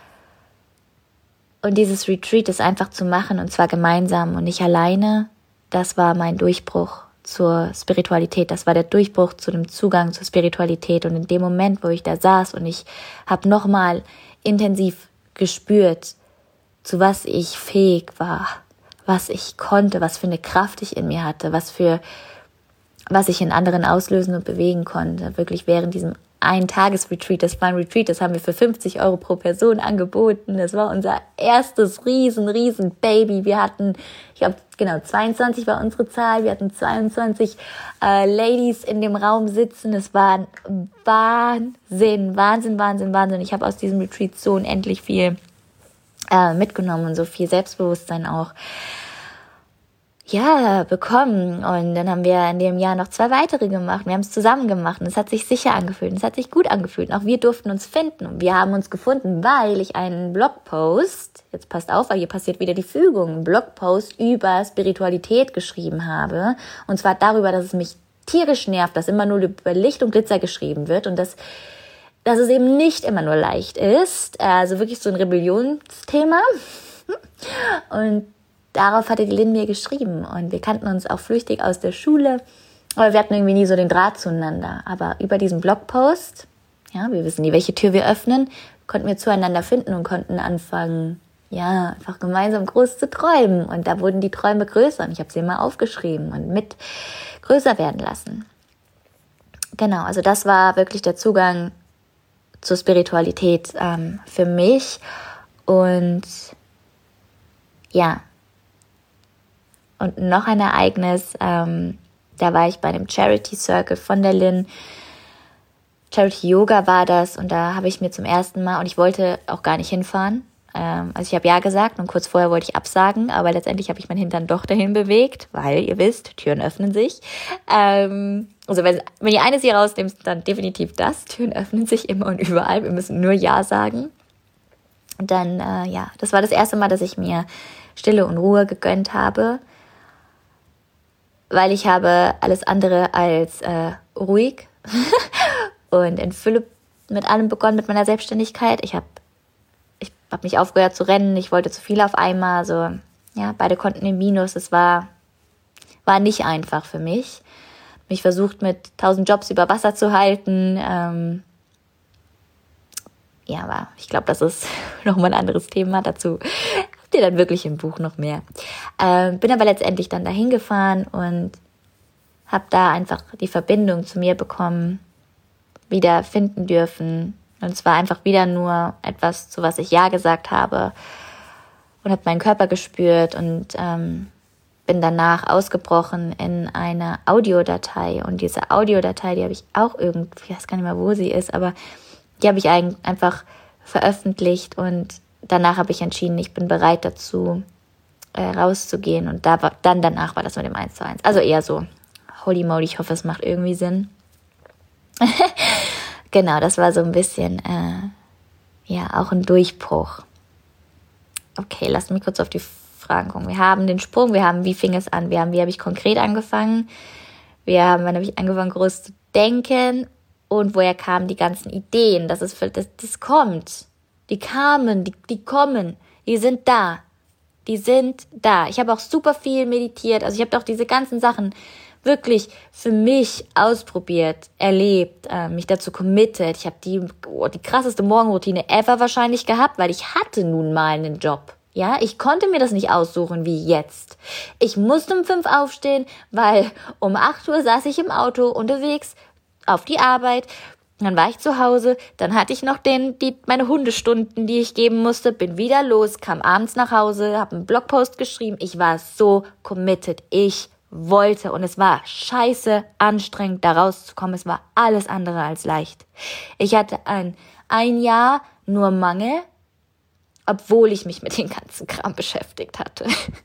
Und dieses Retreat ist einfach zu machen, und zwar gemeinsam und nicht alleine, das war mein Durchbruch zur Spiritualität, das war der Durchbruch zu dem Zugang zur Spiritualität. Und in dem Moment, wo ich da saß und ich habe nochmal intensiv gespürt, zu was ich fähig war, was ich konnte, was für eine Kraft ich in mir hatte, was für was ich in anderen auslösen und bewegen konnte, wirklich während diesem Ein-Tages-Retreat. Das war ein Retreat, das haben wir für fünfzig Euro pro Person angeboten. Das war unser erstes riesen, riesen Baby. Wir hatten, ich glaube, genau, zweiundzwanzig war unsere Zahl. Wir hatten zweiundzwanzig äh, Ladies in dem Raum sitzen. Es war Wahnsinn, Wahnsinn, Wahnsinn, Wahnsinn. Ich habe aus diesem Retreat so unendlich viel äh, mitgenommen und so viel Selbstbewusstsein auch ja, bekommen. Und dann haben wir in dem Jahr noch zwei weitere gemacht. Wir haben es zusammen gemacht und es hat sich sicher angefühlt. Und es hat sich gut angefühlt. Und auch wir durften uns finden. Und wir haben uns gefunden, weil ich einen Blogpost, jetzt passt auf, weil hier passiert wieder die Fügung, einen Blogpost über Spiritualität geschrieben habe. Und zwar darüber, dass es mich tierisch nervt, dass immer nur über Licht und Glitzer geschrieben wird und dass, dass es eben nicht immer nur leicht ist. Also wirklich so ein Rebellionsthema. Und darauf hatte die Lynn mir geschrieben, und wir kannten uns auch flüchtig aus der Schule, aber wir hatten irgendwie nie so den Draht zueinander. Aber über diesen Blogpost, ja, wir wissen nie, welche Tür wir öffnen, konnten wir zueinander finden und konnten anfangen, ja, einfach gemeinsam groß zu träumen. Und da wurden die Träume größer und ich habe sie immer aufgeschrieben und mit größer werden lassen. Genau, also das war wirklich der Zugang zur Spiritualität ähm, für mich. Und ja, und noch ein Ereignis, ähm, da war ich bei einem Charity Circle von der Lynn. Charity Yoga war das, und da habe ich mir zum ersten Mal, und ich wollte auch gar nicht hinfahren, ähm, also ich habe ja gesagt und kurz vorher wollte ich absagen, aber letztendlich habe ich meinen Hintern doch dahin bewegt, weil ihr wisst, Türen öffnen sich. Ähm, also wenn, wenn ihr eines hier rausnehmt, dann definitiv das, Türen öffnen sich immer und überall, wir müssen nur Ja sagen. Und dann, äh, ja, das war das erste Mal, dass ich mir Stille und Ruhe gegönnt habe, weil ich habe alles andere als äh, ruhig und in Fülle mit allem begonnen, mit meiner Selbstständigkeit. Ich habe ich hab mich aufgehört zu rennen, ich wollte zu viel auf einmal, so, ja, beide konnten im Minus. Es war, war nicht einfach für mich. Mich versucht, mit tausend Jobs über Wasser zu halten. Ähm, ja, aber ich glaube, das ist nochmal ein anderes Thema. Dazu habt ihr dann wirklich im Buch noch mehr. Ähm, bin aber letztendlich dann dahin gefahren und habe da einfach die Verbindung zu mir bekommen, wieder finden dürfen. Und es war einfach wieder nur etwas, zu was ich Ja gesagt habe, und habe meinen Körper gespürt und ähm, bin danach ausgebrochen in eine Audiodatei. Und diese Audiodatei, die habe ich auch irgendwie, ich weiß gar nicht mehr, wo sie ist, aber die habe ich einfach veröffentlicht, und danach habe ich entschieden, ich bin bereit dazu, äh, rauszugehen. Und da war, dann danach war das mit dem eins zu eins. Also eher so, holy moly, ich hoffe, es macht irgendwie Sinn. Genau, das war so ein bisschen, äh, ja, auch ein Durchbruch. Okay, lasst mich kurz auf die Fragen gucken. Wir haben den Sprung, wir haben, wie fing es an? Wir haben, wie habe ich konkret angefangen? Wir haben, wann habe ich angefangen, groß zu denken? Und woher kamen die ganzen Ideen? Das ist, das, das kommt. Die kamen, die, die kommen. Die sind da. Die sind da. Ich habe auch super viel meditiert. Also ich habe auch diese ganzen Sachen wirklich für mich ausprobiert, erlebt, äh, mich dazu committed. Ich habe die, oh, die krasseste Morgenroutine ever wahrscheinlich gehabt, weil ich hatte nun mal einen Job. Ja, ich konnte mir das nicht aussuchen wie jetzt. Ich musste um fünf aufstehen, weil um acht Uhr saß ich im Auto unterwegs auf die Arbeit. Dann war ich zu Hause, dann hatte ich noch den, die, meine Hundestunden, die ich geben musste, bin wieder los, kam abends nach Hause, habe einen Blogpost geschrieben. Ich war so committed. Ich wollte und es war scheiße anstrengend, da rauszukommen. Es war alles andere als leicht. Ich hatte ein, ein Jahr nur Mangel, obwohl ich mich mit dem ganzen Kram beschäftigt hatte.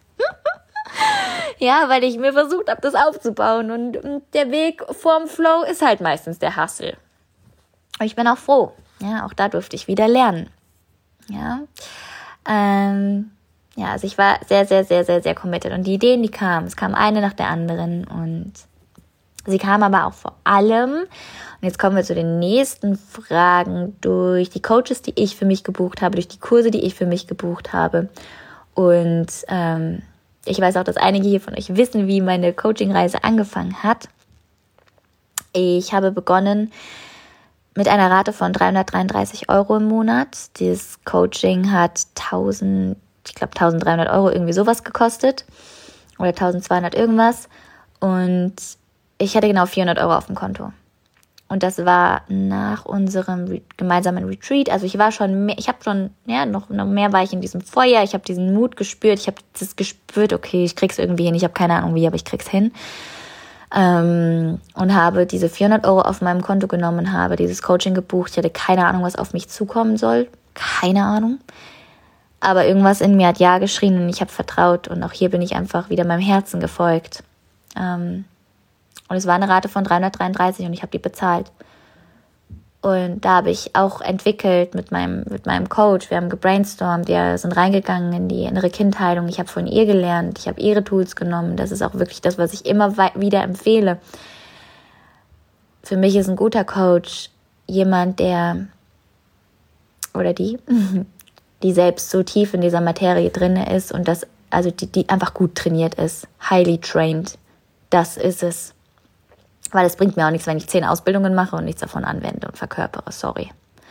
Ja, weil ich mir versucht habe, das aufzubauen und, und der Weg vorm Flow ist halt meistens der Hustle. Aber ich bin auch froh. Ja, auch da durfte ich wieder lernen. Ja, ähm, ja, also ich war sehr, sehr, sehr, sehr, sehr committed. Und die Ideen, die kamen, es kam eine nach der anderen. Und sie kamen aber auch vor allem, und jetzt kommen wir zu den nächsten Fragen, durch die Coaches, die ich für mich gebucht habe, durch die Kurse, die ich für mich gebucht habe. Und ähm, ich weiß auch, dass einige hier von euch wissen, wie meine Coaching-Reise angefangen hat. Ich habe begonnen mit einer Rate von dreihundertdreiunddreißig Euro im Monat. Dieses Coaching hat tausend, ich glaube eintausenddreihundert Euro irgendwie sowas gekostet oder eintausendzweihundert irgendwas und ich hatte genau vierhundert Euro auf dem Konto. Und das war nach unserem re- gemeinsamen Retreat. Also ich war schon mehr, ich habe schon, ja, noch, noch mehr war ich in diesem Feuer. Ich habe diesen Mut gespürt. Ich habe das gespürt, okay, ich krieg's irgendwie hin. Ich habe keine Ahnung wie, aber ich krieg's hin. Ähm, und habe diese vierhundert Euro auf meinem Konto genommen, habe dieses Coaching gebucht. Ich hatte keine Ahnung, was auf mich zukommen soll. Keine Ahnung. Aber irgendwas in mir hat Ja geschrien und ich habe vertraut. Und auch hier bin ich einfach wieder meinem Herzen gefolgt. Ähm, und es war eine Rate von dreihundertdreiunddreißig und ich habe die bezahlt. Und da habe ich auch entwickelt mit meinem, mit meinem Coach. Wir haben gebrainstormt, wir sind reingegangen in die innere Kindheilung. Ich habe von ihr gelernt, ich habe ihre Tools genommen. Das ist auch wirklich das, was ich immer wieder empfehle. Für mich ist ein guter Coach jemand, der oder die, die selbst so tief in dieser Materie drin ist und das, also die, die einfach gut trainiert ist, highly trained. Das ist es. Weil es bringt mir auch nichts, wenn ich zehn Ausbildungen mache und nichts davon anwende und verkörpere. Sorry.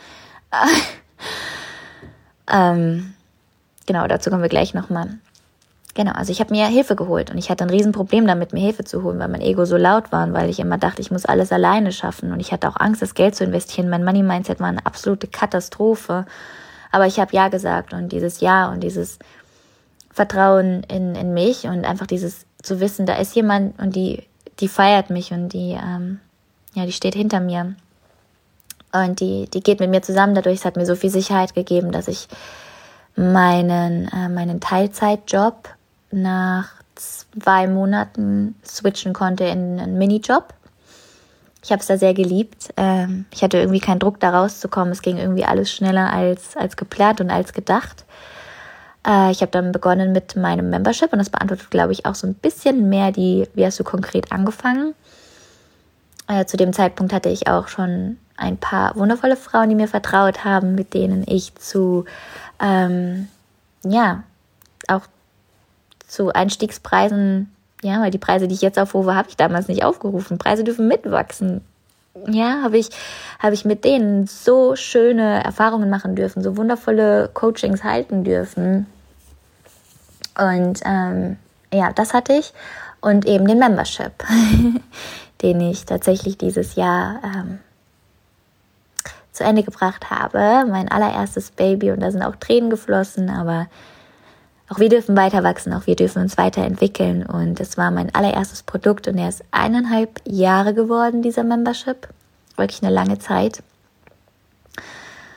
ähm, genau, dazu kommen wir gleich nochmal. Genau, also ich habe mir Hilfe geholt und ich hatte ein Riesenproblem damit, mir Hilfe zu holen, weil mein Ego so laut war und weil ich immer dachte, ich muss alles alleine schaffen. Und ich hatte auch Angst, das Geld zu investieren. Mein Money-Mindset war eine absolute Katastrophe. Aber ich habe Ja gesagt und dieses Ja und dieses Vertrauen in, in mich und einfach dieses zu wissen, da ist jemand und die die feiert mich und die, ähm, ja, die steht hinter mir und die, die geht mit mir zusammen. Dadurch, es hat mir so viel Sicherheit gegeben, dass ich meinen, äh, meinen Teilzeitjob nach zwei Monaten switchen konnte in einen Minijob. Ich habe es da sehr geliebt. Ähm, ich hatte irgendwie keinen Druck, da rauszukommen. Es ging irgendwie alles schneller als, als geplant und als gedacht. Ich habe dann begonnen mit meinem Membership und das beantwortet, glaube ich, auch so ein bisschen mehr die, wie hast du konkret angefangen? Äh, zu dem Zeitpunkt hatte ich auch schon ein paar wundervolle Frauen, die mir vertraut haben, mit denen ich zu, ähm, ja, auch zu Einstiegspreisen, ja, weil die Preise, die ich jetzt aufrufe, habe ich damals nicht aufgerufen. Preise dürfen mitwachsen. Ja, habe ich, habe ich mit denen so schöne Erfahrungen machen dürfen, so wundervolle Coachings halten dürfen. Und ähm, ja, das hatte ich. Und eben den Membership, den ich tatsächlich dieses Jahr ähm, zu Ende gebracht habe. Mein allererstes Baby und da sind auch Tränen geflossen, aber auch wir dürfen weiter wachsen, auch wir dürfen uns weiterentwickeln. Und es war mein allererstes Produkt und er ist eineinhalb Jahre geworden, dieser Membership. Wirklich eine lange Zeit.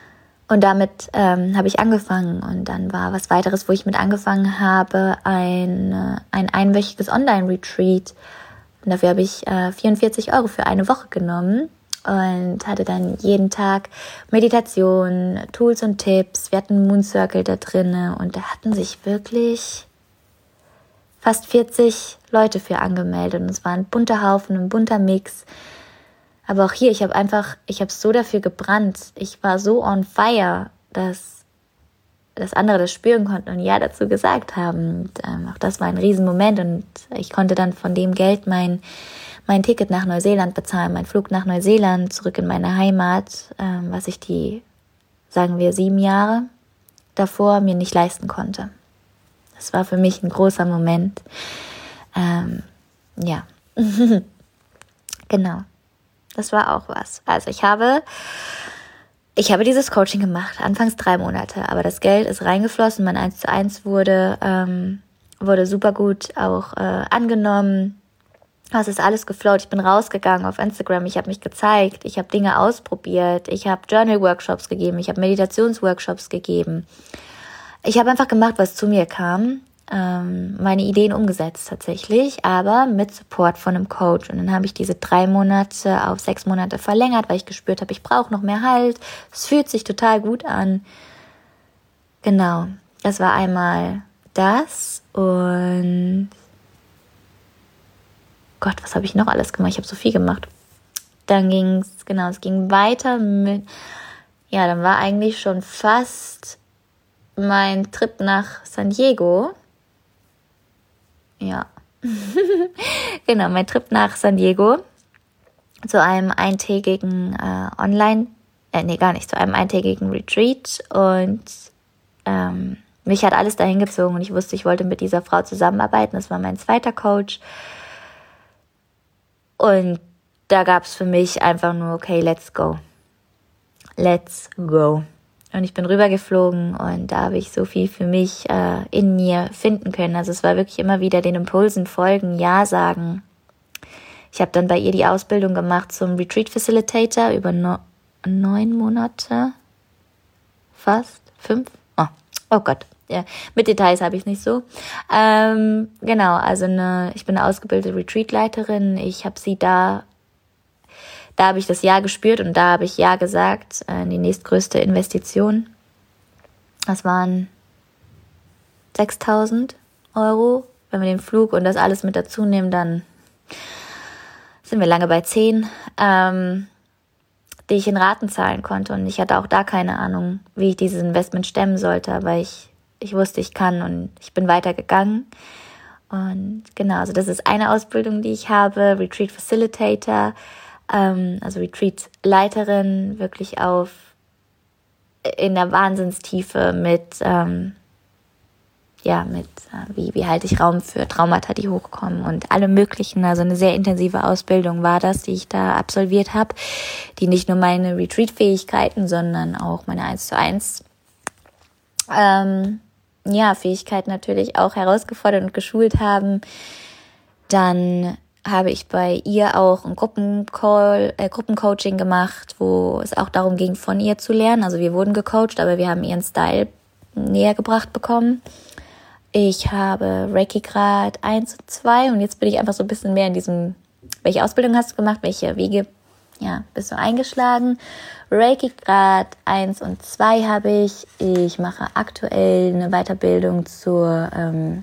Und damit ähm, habe ich angefangen. Und dann war was weiteres, wo ich mit angefangen habe, ein, ein einwöchiges Online-Retreat. Und dafür habe ich äh, vierundvierzig Euro für eine Woche genommen und hatte dann jeden Tag Meditation, Tools und Tipps. Wir hatten einen Moon Circle da drin und da hatten sich wirklich fast vierzig Leute für angemeldet. Und es war ein bunter Haufen, ein bunter Mix. Aber auch hier, ich habe einfach, ich habe so dafür gebrannt. Ich war so on fire, dass, dass andere das spüren konnten und ja dazu gesagt haben. Und, ähm, auch das war ein Riesenmoment und ich konnte dann von dem Geld mein, mein Ticket nach Neuseeland bezahlen, mein Flug nach Neuseeland, zurück in meine Heimat, ähm, was ich die, sagen wir, sieben Jahre davor mir nicht leisten konnte. Das war für mich ein großer Moment. Ähm, ja, genau. Das war auch was. Also ich habe, ich habe dieses Coaching gemacht, anfangs drei Monate, aber das Geld ist reingeflossen, mein eins zu eins wurde, ähm, wurde super gut auch äh, angenommen. Es ist alles geflowt. Ich bin rausgegangen auf Instagram, ich habe mich gezeigt, ich habe Dinge ausprobiert, ich habe Journal-Workshops gegeben, ich habe Meditationsworkshops gegeben. Ich habe einfach gemacht, was zu mir kam. Meine Ideen umgesetzt tatsächlich, aber mit Support von einem Coach. Und dann habe ich diese drei Monate auf sechs Monate verlängert, weil ich gespürt habe, ich brauche noch mehr Halt. Es fühlt sich total gut an. Genau, das war einmal das und Gott, was habe ich noch alles gemacht? Ich habe so viel gemacht. Dann ging es, genau, es ging weiter mit, ja, dann war eigentlich schon fast mein Trip nach San Diego. Ja, genau, mein Trip nach San Diego zu einem eintägigen äh, Online, äh, nee, gar nicht, zu einem eintägigen Retreat und ähm, mich hat alles dahin gezogen und ich wusste, ich wollte mit dieser Frau zusammenarbeiten, das war mein zweiter Coach und da gab es für mich einfach nur, okay, let's go, let's go. Und ich bin rübergeflogen und da habe ich so viel für mich äh, in mir finden können. Also es war wirklich immer wieder den Impulsen folgen, Ja sagen. Ich habe dann bei ihr die Ausbildung gemacht zum Retreat Facilitator über no- neun Monate, fast fünf. Oh, oh Gott, ja, mit Details habe ich es nicht so. Ähm, genau, also eine, ich bin eine ausgebildete Retreat-Leiterin. Ich habe sie da Da habe ich das Ja gespürt und da habe ich Ja gesagt, äh, die nächstgrößte Investition. Das waren sechstausend Euro. Wenn wir den Flug und das alles mit dazu nehmen, dann sind wir lange bei zehn, ähm, die ich in Raten zahlen konnte. Und ich hatte auch da keine Ahnung, wie ich dieses Investment stemmen sollte, aber ich, ich wusste, ich kann und ich bin weitergegangen. Und genau, also das ist eine Ausbildung, die ich habe, Retreat Facilitator, also Retreat-Leiterin, wirklich auf in der Wahnsinnstiefe mit, ähm, ja, mit, äh, wie, wie halte ich Raum für Traumata, die hochkommen und alle möglichen, also eine sehr intensive Ausbildung war das, die ich da absolviert habe, die nicht nur meine Retreat-Fähigkeiten, sondern auch meine eins zu eins ähm, ja, Fähigkeiten natürlich auch herausgefordert und geschult haben. Dann habe ich bei ihr auch ein Gruppencall, äh, Gruppencoaching gemacht, wo es auch darum ging, von ihr zu lernen. Also wir wurden gecoacht, aber wir haben ihren Style näher gebracht bekommen. Ich habe Reiki Grad eins und zwei und jetzt bin ich einfach so ein bisschen mehr in diesem, welche Ausbildung hast du gemacht, welche Wege, ja, bist du eingeschlagen? Reiki Grad eins und zwei habe ich. Ich mache aktuell eine Weiterbildung zur, ähm,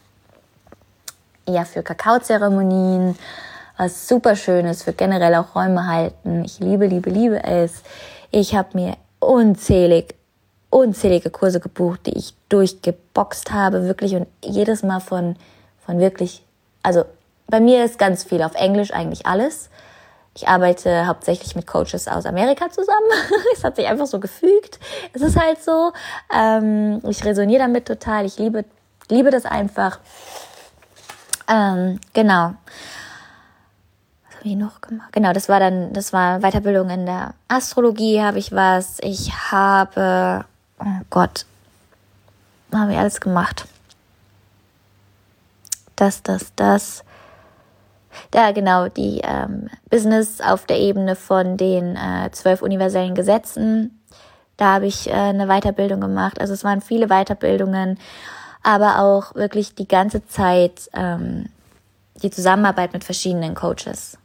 ja, für Kakaozeremonien, was super schön ist, für generell auch Räume halten. Ich liebe, liebe, liebe es. Ich habe mir unzählig, unzählige Kurse gebucht, die ich durchgeboxt habe, wirklich und jedes Mal von, von wirklich, also bei mir ist ganz viel auf Englisch eigentlich alles. Ich arbeite hauptsächlich mit Coaches aus Amerika zusammen. Es hat sich einfach so gefügt. Es ist halt so. Ähm, ich resoniere damit total. Ich liebe, liebe das einfach. Ähm, genau. Was habe ich noch gemacht? Genau, das war dann, das war Weiterbildung in der Astrologie, habe ich was. Ich habe, oh Gott, habe ich alles gemacht. Das, das, das. Ja, genau, die ähm, Business auf der Ebene von den äh, zwölf universellen Gesetzen. Da habe ich äh, eine Weiterbildung gemacht. Also es waren viele Weiterbildungen, aber auch wirklich die ganze Zeit ähm, die Zusammenarbeit mit verschiedenen Coaches.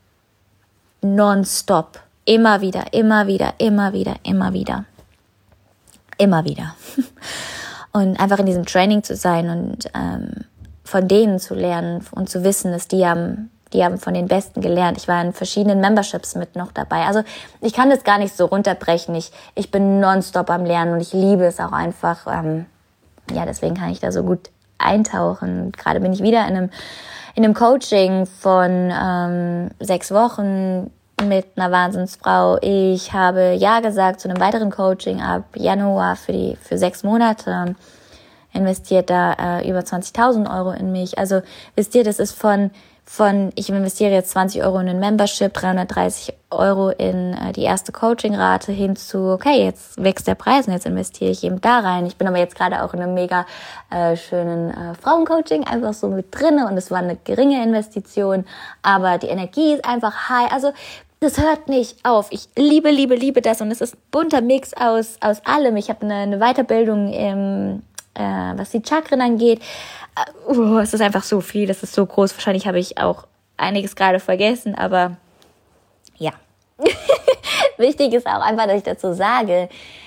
Nonstop. Immer wieder, immer wieder, immer wieder, immer wieder. Immer wieder. Und einfach in diesem Training zu sein und ähm, von denen zu lernen und zu wissen, dass die haben, die haben von den Besten gelernt. Ich war in verschiedenen Memberships mit noch dabei. Also ich kann das gar nicht so runterbrechen. Ich, ich bin nonstop am Lernen und ich liebe es auch einfach. Ähm, ja, deswegen kann ich da so gut eintauchen. Und gerade bin ich wieder in einem, in einem Coaching von ähm, sechs Wochen mit einer Wahnsinnsfrau. Ich habe ja gesagt zu einem weiteren Coaching ab Januar für die für sechs Monate. Investiert da äh, über zwanzigtausend Euro in mich. Also wisst ihr, das ist von von ich investiere jetzt zwanzig Euro in ein Membership, dreihundertdreißig Euro in äh, die erste Coachingrate hin zu, okay, jetzt wächst der Preis und jetzt investiere ich eben da rein. Ich bin aber jetzt gerade auch in einem mega äh, schönen äh, Frauencoaching einfach so mit drinne und es war eine geringe Investition, aber die Energie ist einfach high. Also das hört nicht auf. Ich liebe, liebe, liebe das und es ist ein bunter Mix aus aus allem. Ich habe eine, eine Weiterbildung im, äh, was die Chakren angeht. Uh, es ist einfach so viel, es ist so groß. Wahrscheinlich habe ich auch einiges gerade vergessen, aber ja. Wichtig ist auch einfach, dass ich dazu sage,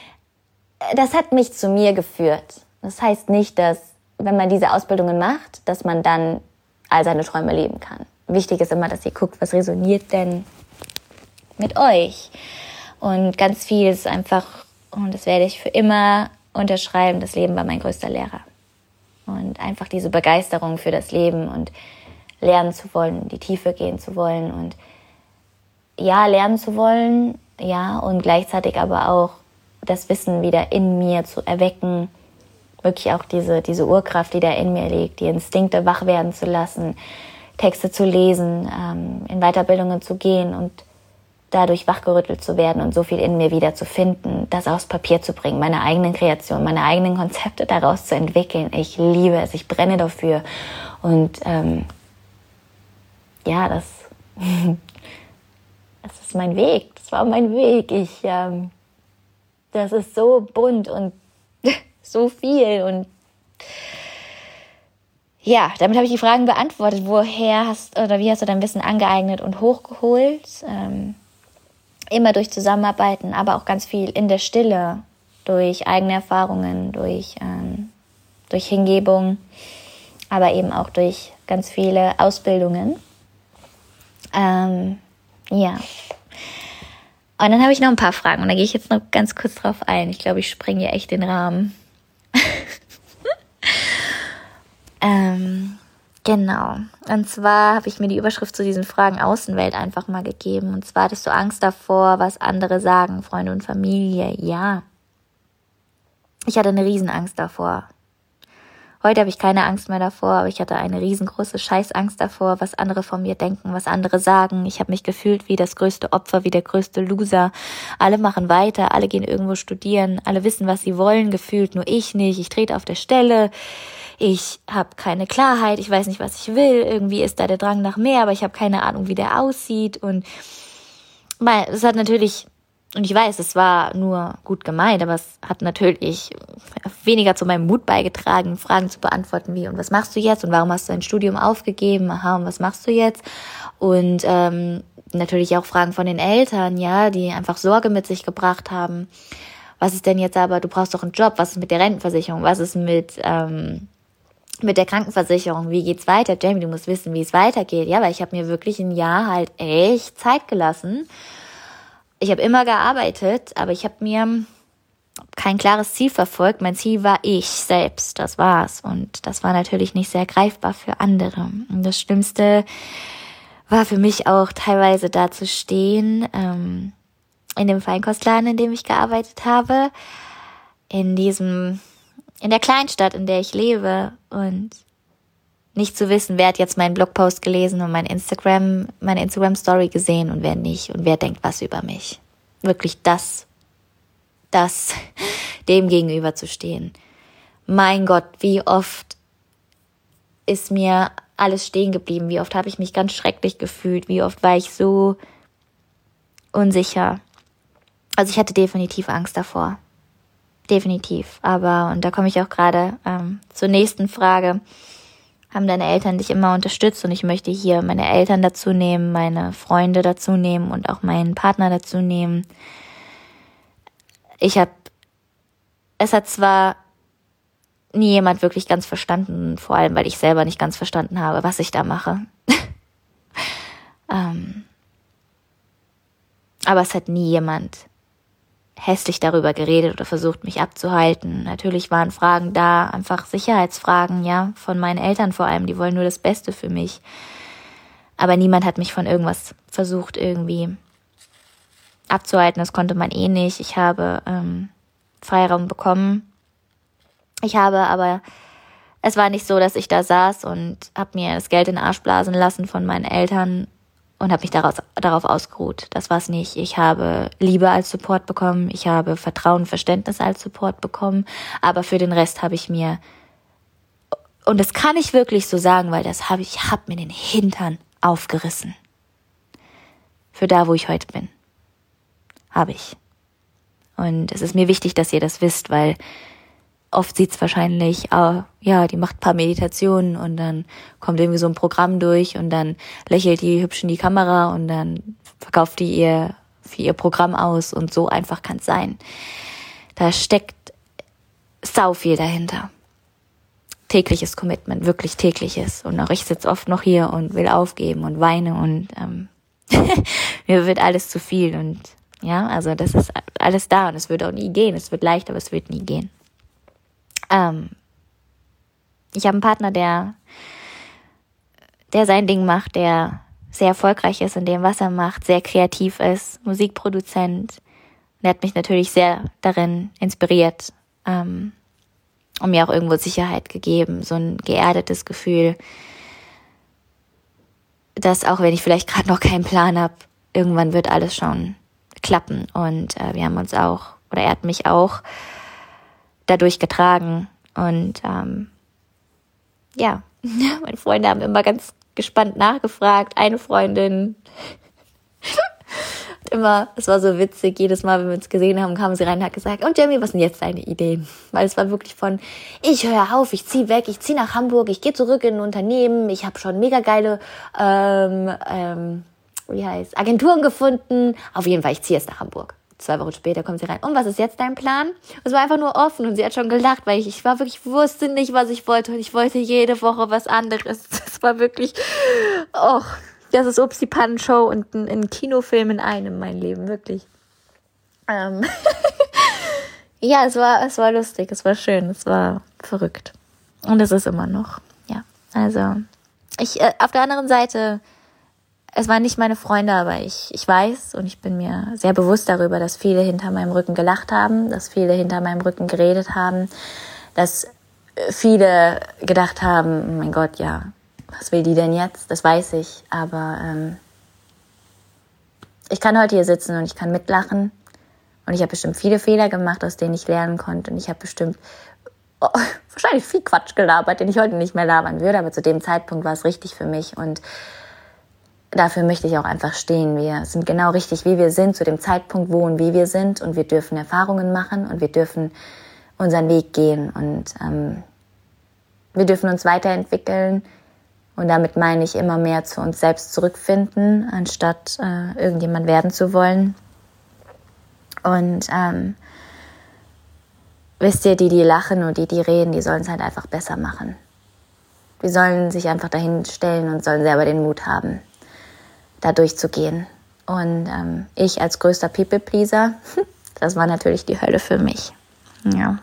das hat mich zu mir geführt. Das heißt nicht, dass, wenn man diese Ausbildungen macht, dass man dann all seine Träume leben kann. Wichtig ist immer, dass ihr guckt, was resoniert denn mit euch. Und ganz viel ist einfach, und das werde ich für immer unterschreiben, das Leben war mein größter Lehrer. Und einfach diese Begeisterung für das Leben und lernen zu wollen, in die Tiefe gehen zu wollen und ja, lernen zu wollen, ja, und gleichzeitig aber auch das Wissen wieder in mir zu erwecken, wirklich auch diese, diese Urkraft, die da in mir liegt, die Instinkte wach werden zu lassen, Texte zu lesen, ähm, in Weiterbildungen zu gehen und dadurch wachgerüttelt zu werden und so viel in mir wieder zu finden, das aufs Papier zu bringen, meine eigenen Kreationen, meine eigenen Konzepte daraus zu entwickeln. Ich liebe es, ich brenne dafür. Und ähm, ja, das, das ist mein Weg, das war mein Weg. Ich, ähm, das ist so bunt und so viel. Und ja, damit habe ich die Fragen beantwortet. Woher hast oder wie hast du dein Wissen angeeignet und hochgeholt? Ähm, Immer durch Zusammenarbeiten, aber auch ganz viel in der Stille, durch eigene Erfahrungen, durch, ähm, durch Hingebung, aber eben auch durch ganz viele Ausbildungen. Ähm, ja. Und dann habe ich noch ein paar Fragen und da gehe ich jetzt noch ganz kurz drauf ein. Ich glaube, ich sprenge hier echt den Rahmen. ähm... Genau. Und zwar habe ich mir die Überschrift zu diesen Fragen Außenwelt einfach mal gegeben. Und zwar hattest du Angst davor, was andere sagen, Freunde und Familie. Ja. Ich hatte eine Riesenangst davor. Heute habe ich keine Angst mehr davor, aber ich hatte eine riesengroße Scheißangst davor, was andere von mir denken, was andere sagen. Ich habe mich gefühlt wie das größte Opfer, wie der größte Loser. Alle machen weiter, alle gehen irgendwo studieren, alle wissen, was sie wollen, gefühlt nur ich nicht. Ich trete auf der Stelle. Ich habe keine Klarheit, ich weiß nicht, was ich will. Irgendwie ist da der Drang nach mehr, aber ich habe keine Ahnung, wie der aussieht. Und es hat natürlich, und ich weiß, es war nur gut gemeint, aber es hat natürlich weniger zu meinem Mut beigetragen, Fragen zu beantworten wie, und was machst du jetzt? Und warum hast du dein Studium aufgegeben? Aha, und was machst du jetzt? Und ähm, natürlich auch Fragen von den Eltern, ja, die einfach Sorge mit sich gebracht haben. Was ist denn jetzt aber, du brauchst doch einen Job, was ist mit der Rentenversicherung? Was ist mit... Ähm, mit der Krankenversicherung, wie geht's weiter? Jamie, du musst wissen, wie es weitergeht. Ja, weil ich habe mir wirklich ein Jahr halt echt Zeit gelassen. Ich habe immer gearbeitet, aber ich habe mir kein klares Ziel verfolgt. Mein Ziel war ich selbst, das war's. Und das war natürlich nicht sehr greifbar für andere. Und das Schlimmste war für mich auch teilweise da zu stehen, ähm, in dem Feinkostladen, in dem ich gearbeitet habe, in diesem... in der Kleinstadt, in der ich lebe, und nicht zu wissen, wer hat jetzt meinen Blogpost gelesen und mein Instagram, meine Instagram-Story gesehen und wer nicht und wer denkt was über mich. Wirklich das, das dem gegenüber zu stehen. Mein Gott, wie oft ist mir alles stehen geblieben, wie oft habe ich mich ganz schrecklich gefühlt, wie oft war ich so unsicher. Also ich hatte definitiv Angst davor. definitiv. Aber, und da komme ich auch gerade ähm, zur nächsten Frage, haben deine Eltern dich immer unterstützt? Und ich möchte hier meine Eltern dazu nehmen, meine Freunde dazu nehmen und auch meinen Partner dazu nehmen. Ich habe, es hat zwar nie jemand wirklich ganz verstanden, vor allem, weil ich selber nicht ganz verstanden habe, was ich da mache. ähm, aber es hat nie jemand hässlich darüber geredet oder versucht, mich abzuhalten. Natürlich waren Fragen da, einfach Sicherheitsfragen, ja, von meinen Eltern vor allem, die wollen nur das Beste für mich. Aber niemand hat mich von irgendwas versucht, irgendwie abzuhalten, das konnte man eh nicht. Ich habe ähm, Freiraum bekommen. Ich habe aber, es war nicht so, dass ich da saß und habe mir das Geld in den Arsch blasen lassen von meinen Eltern und habe mich daraus, darauf ausgeruht. Das war's nicht. Ich habe Liebe als Support bekommen, ich habe Vertrauen, Verständnis als Support bekommen, aber für den Rest habe ich mir, und das kann ich wirklich so sagen, weil das habe ich, ich habe mir den Hintern aufgerissen. Für da, wo ich heute bin. Habe ich. Und es ist mir wichtig, dass ihr das wisst, weil oft sieht's wahrscheinlich, oh, ja, die macht ein paar Meditationen und dann kommt irgendwie so ein Programm durch und dann lächelt die hübsch in die Kamera und dann verkauft die ihr für ihr Programm aus und so einfach kann's sein. Da steckt sau viel dahinter. Tägliches Commitment, wirklich tägliches. Und auch ich sitze oft noch hier und will aufgeben und weine und ähm, mir wird alles zu viel und ja, also das ist alles da und es wird auch nie gehen. Es wird leicht, aber es wird nie gehen. Ähm, ich habe einen Partner, der, der sein Ding macht, der sehr erfolgreich ist in dem, was er macht, sehr kreativ ist, Musikproduzent. Der hat mich natürlich sehr darin inspiriert ähm, und mir auch irgendwo Sicherheit gegeben, so ein geerdetes Gefühl, dass auch wenn ich vielleicht gerade noch keinen Plan habe, irgendwann wird alles schon klappen. Und äh, wir haben uns auch, oder er hat mich auch dadurch getragen. Und ähm, ja, meine Freunde haben immer ganz gespannt nachgefragt. Eine Freundin hat immer, es war so witzig, jedes Mal, wenn wir uns gesehen haben, kam sie rein und hat gesagt, und Jamie, was sind jetzt deine Ideen? Weil es war wirklich von, ich höre auf, ich ziehe weg, ich ziehe nach Hamburg, ich gehe zurück in ein Unternehmen, ich habe schon mega geile ähm, ähm, wie heißt, Agenturen gefunden. Auf jeden Fall, ich ziehe jetzt nach Hamburg. Zwei Wochen später kommt sie rein. Und was ist jetzt dein Plan? Es war einfach nur offen und sie hat schon gelacht, weil ich, ich war wirklich, ich wusste nicht, was ich wollte und ich wollte jede Woche was anderes. Das war wirklich, oh, das ist Upsi-Pannen-Show und ein, ein Kinofilm in einem, mein Leben, wirklich. Ähm ja, es war, es war lustig, es war schön, es war verrückt. Und es ist immer noch, ja. Also, ich, äh, auf der anderen Seite, es waren nicht meine Freunde, aber ich, ich weiß und ich bin mir sehr bewusst darüber, dass viele hinter meinem Rücken gelacht haben, dass viele hinter meinem Rücken geredet haben, dass viele gedacht haben, oh mein Gott, ja, was will die denn jetzt? Das weiß ich, aber ähm, ich kann heute hier sitzen und ich kann mitlachen und ich habe bestimmt viele Fehler gemacht, aus denen ich lernen konnte und ich habe bestimmt oh, wahrscheinlich viel Quatsch gelabert, den ich heute nicht mehr labern würde, aber zu dem Zeitpunkt war es richtig für mich und dafür möchte ich auch einfach stehen. Wir sind genau richtig, wie wir sind, zu dem Zeitpunkt, wo und wie wir sind. Und wir dürfen Erfahrungen machen und wir dürfen unseren Weg gehen. Und ähm, wir dürfen uns weiterentwickeln. Und damit meine ich immer mehr zu uns selbst zurückfinden, anstatt äh, irgendjemand werden zu wollen. Und ähm, wisst ihr, die, die lachen und die, die reden, die sollen es halt einfach besser machen. Die sollen sich einfach dahin stellen und sollen selber den Mut haben, da durchzugehen. Und ähm, ich als größter People-Pleaser, das war natürlich die Hölle für mich. Ja.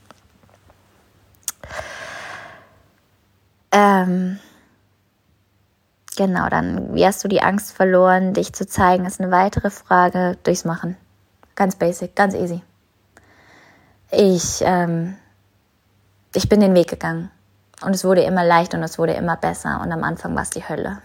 Ähm, genau, dann, wie hast du die Angst verloren, dich zu zeigen, ist eine weitere Frage. Durchs Machen. Ganz basic, ganz easy. Ich, ähm, ich bin den Weg gegangen. Und es wurde immer leichter und es wurde immer besser. Und am Anfang war es die Hölle.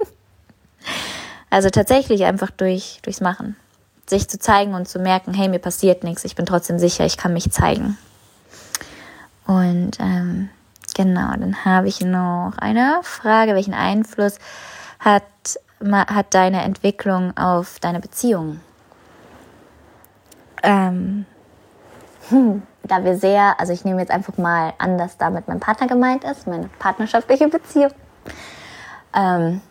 Also tatsächlich einfach durch, durchs Machen. Sich zu zeigen und zu merken, hey, mir passiert nichts, ich bin trotzdem sicher, ich kann mich zeigen. Und ähm, genau, dann habe ich noch eine Frage, welchen Einfluss hat, hat deine Entwicklung auf deine Beziehung? Ähm, hm, da wir sehr, also ich nehme jetzt einfach mal an, dass da mit meinem Partner gemeint ist, meine partnerschaftliche Beziehung. Ähm,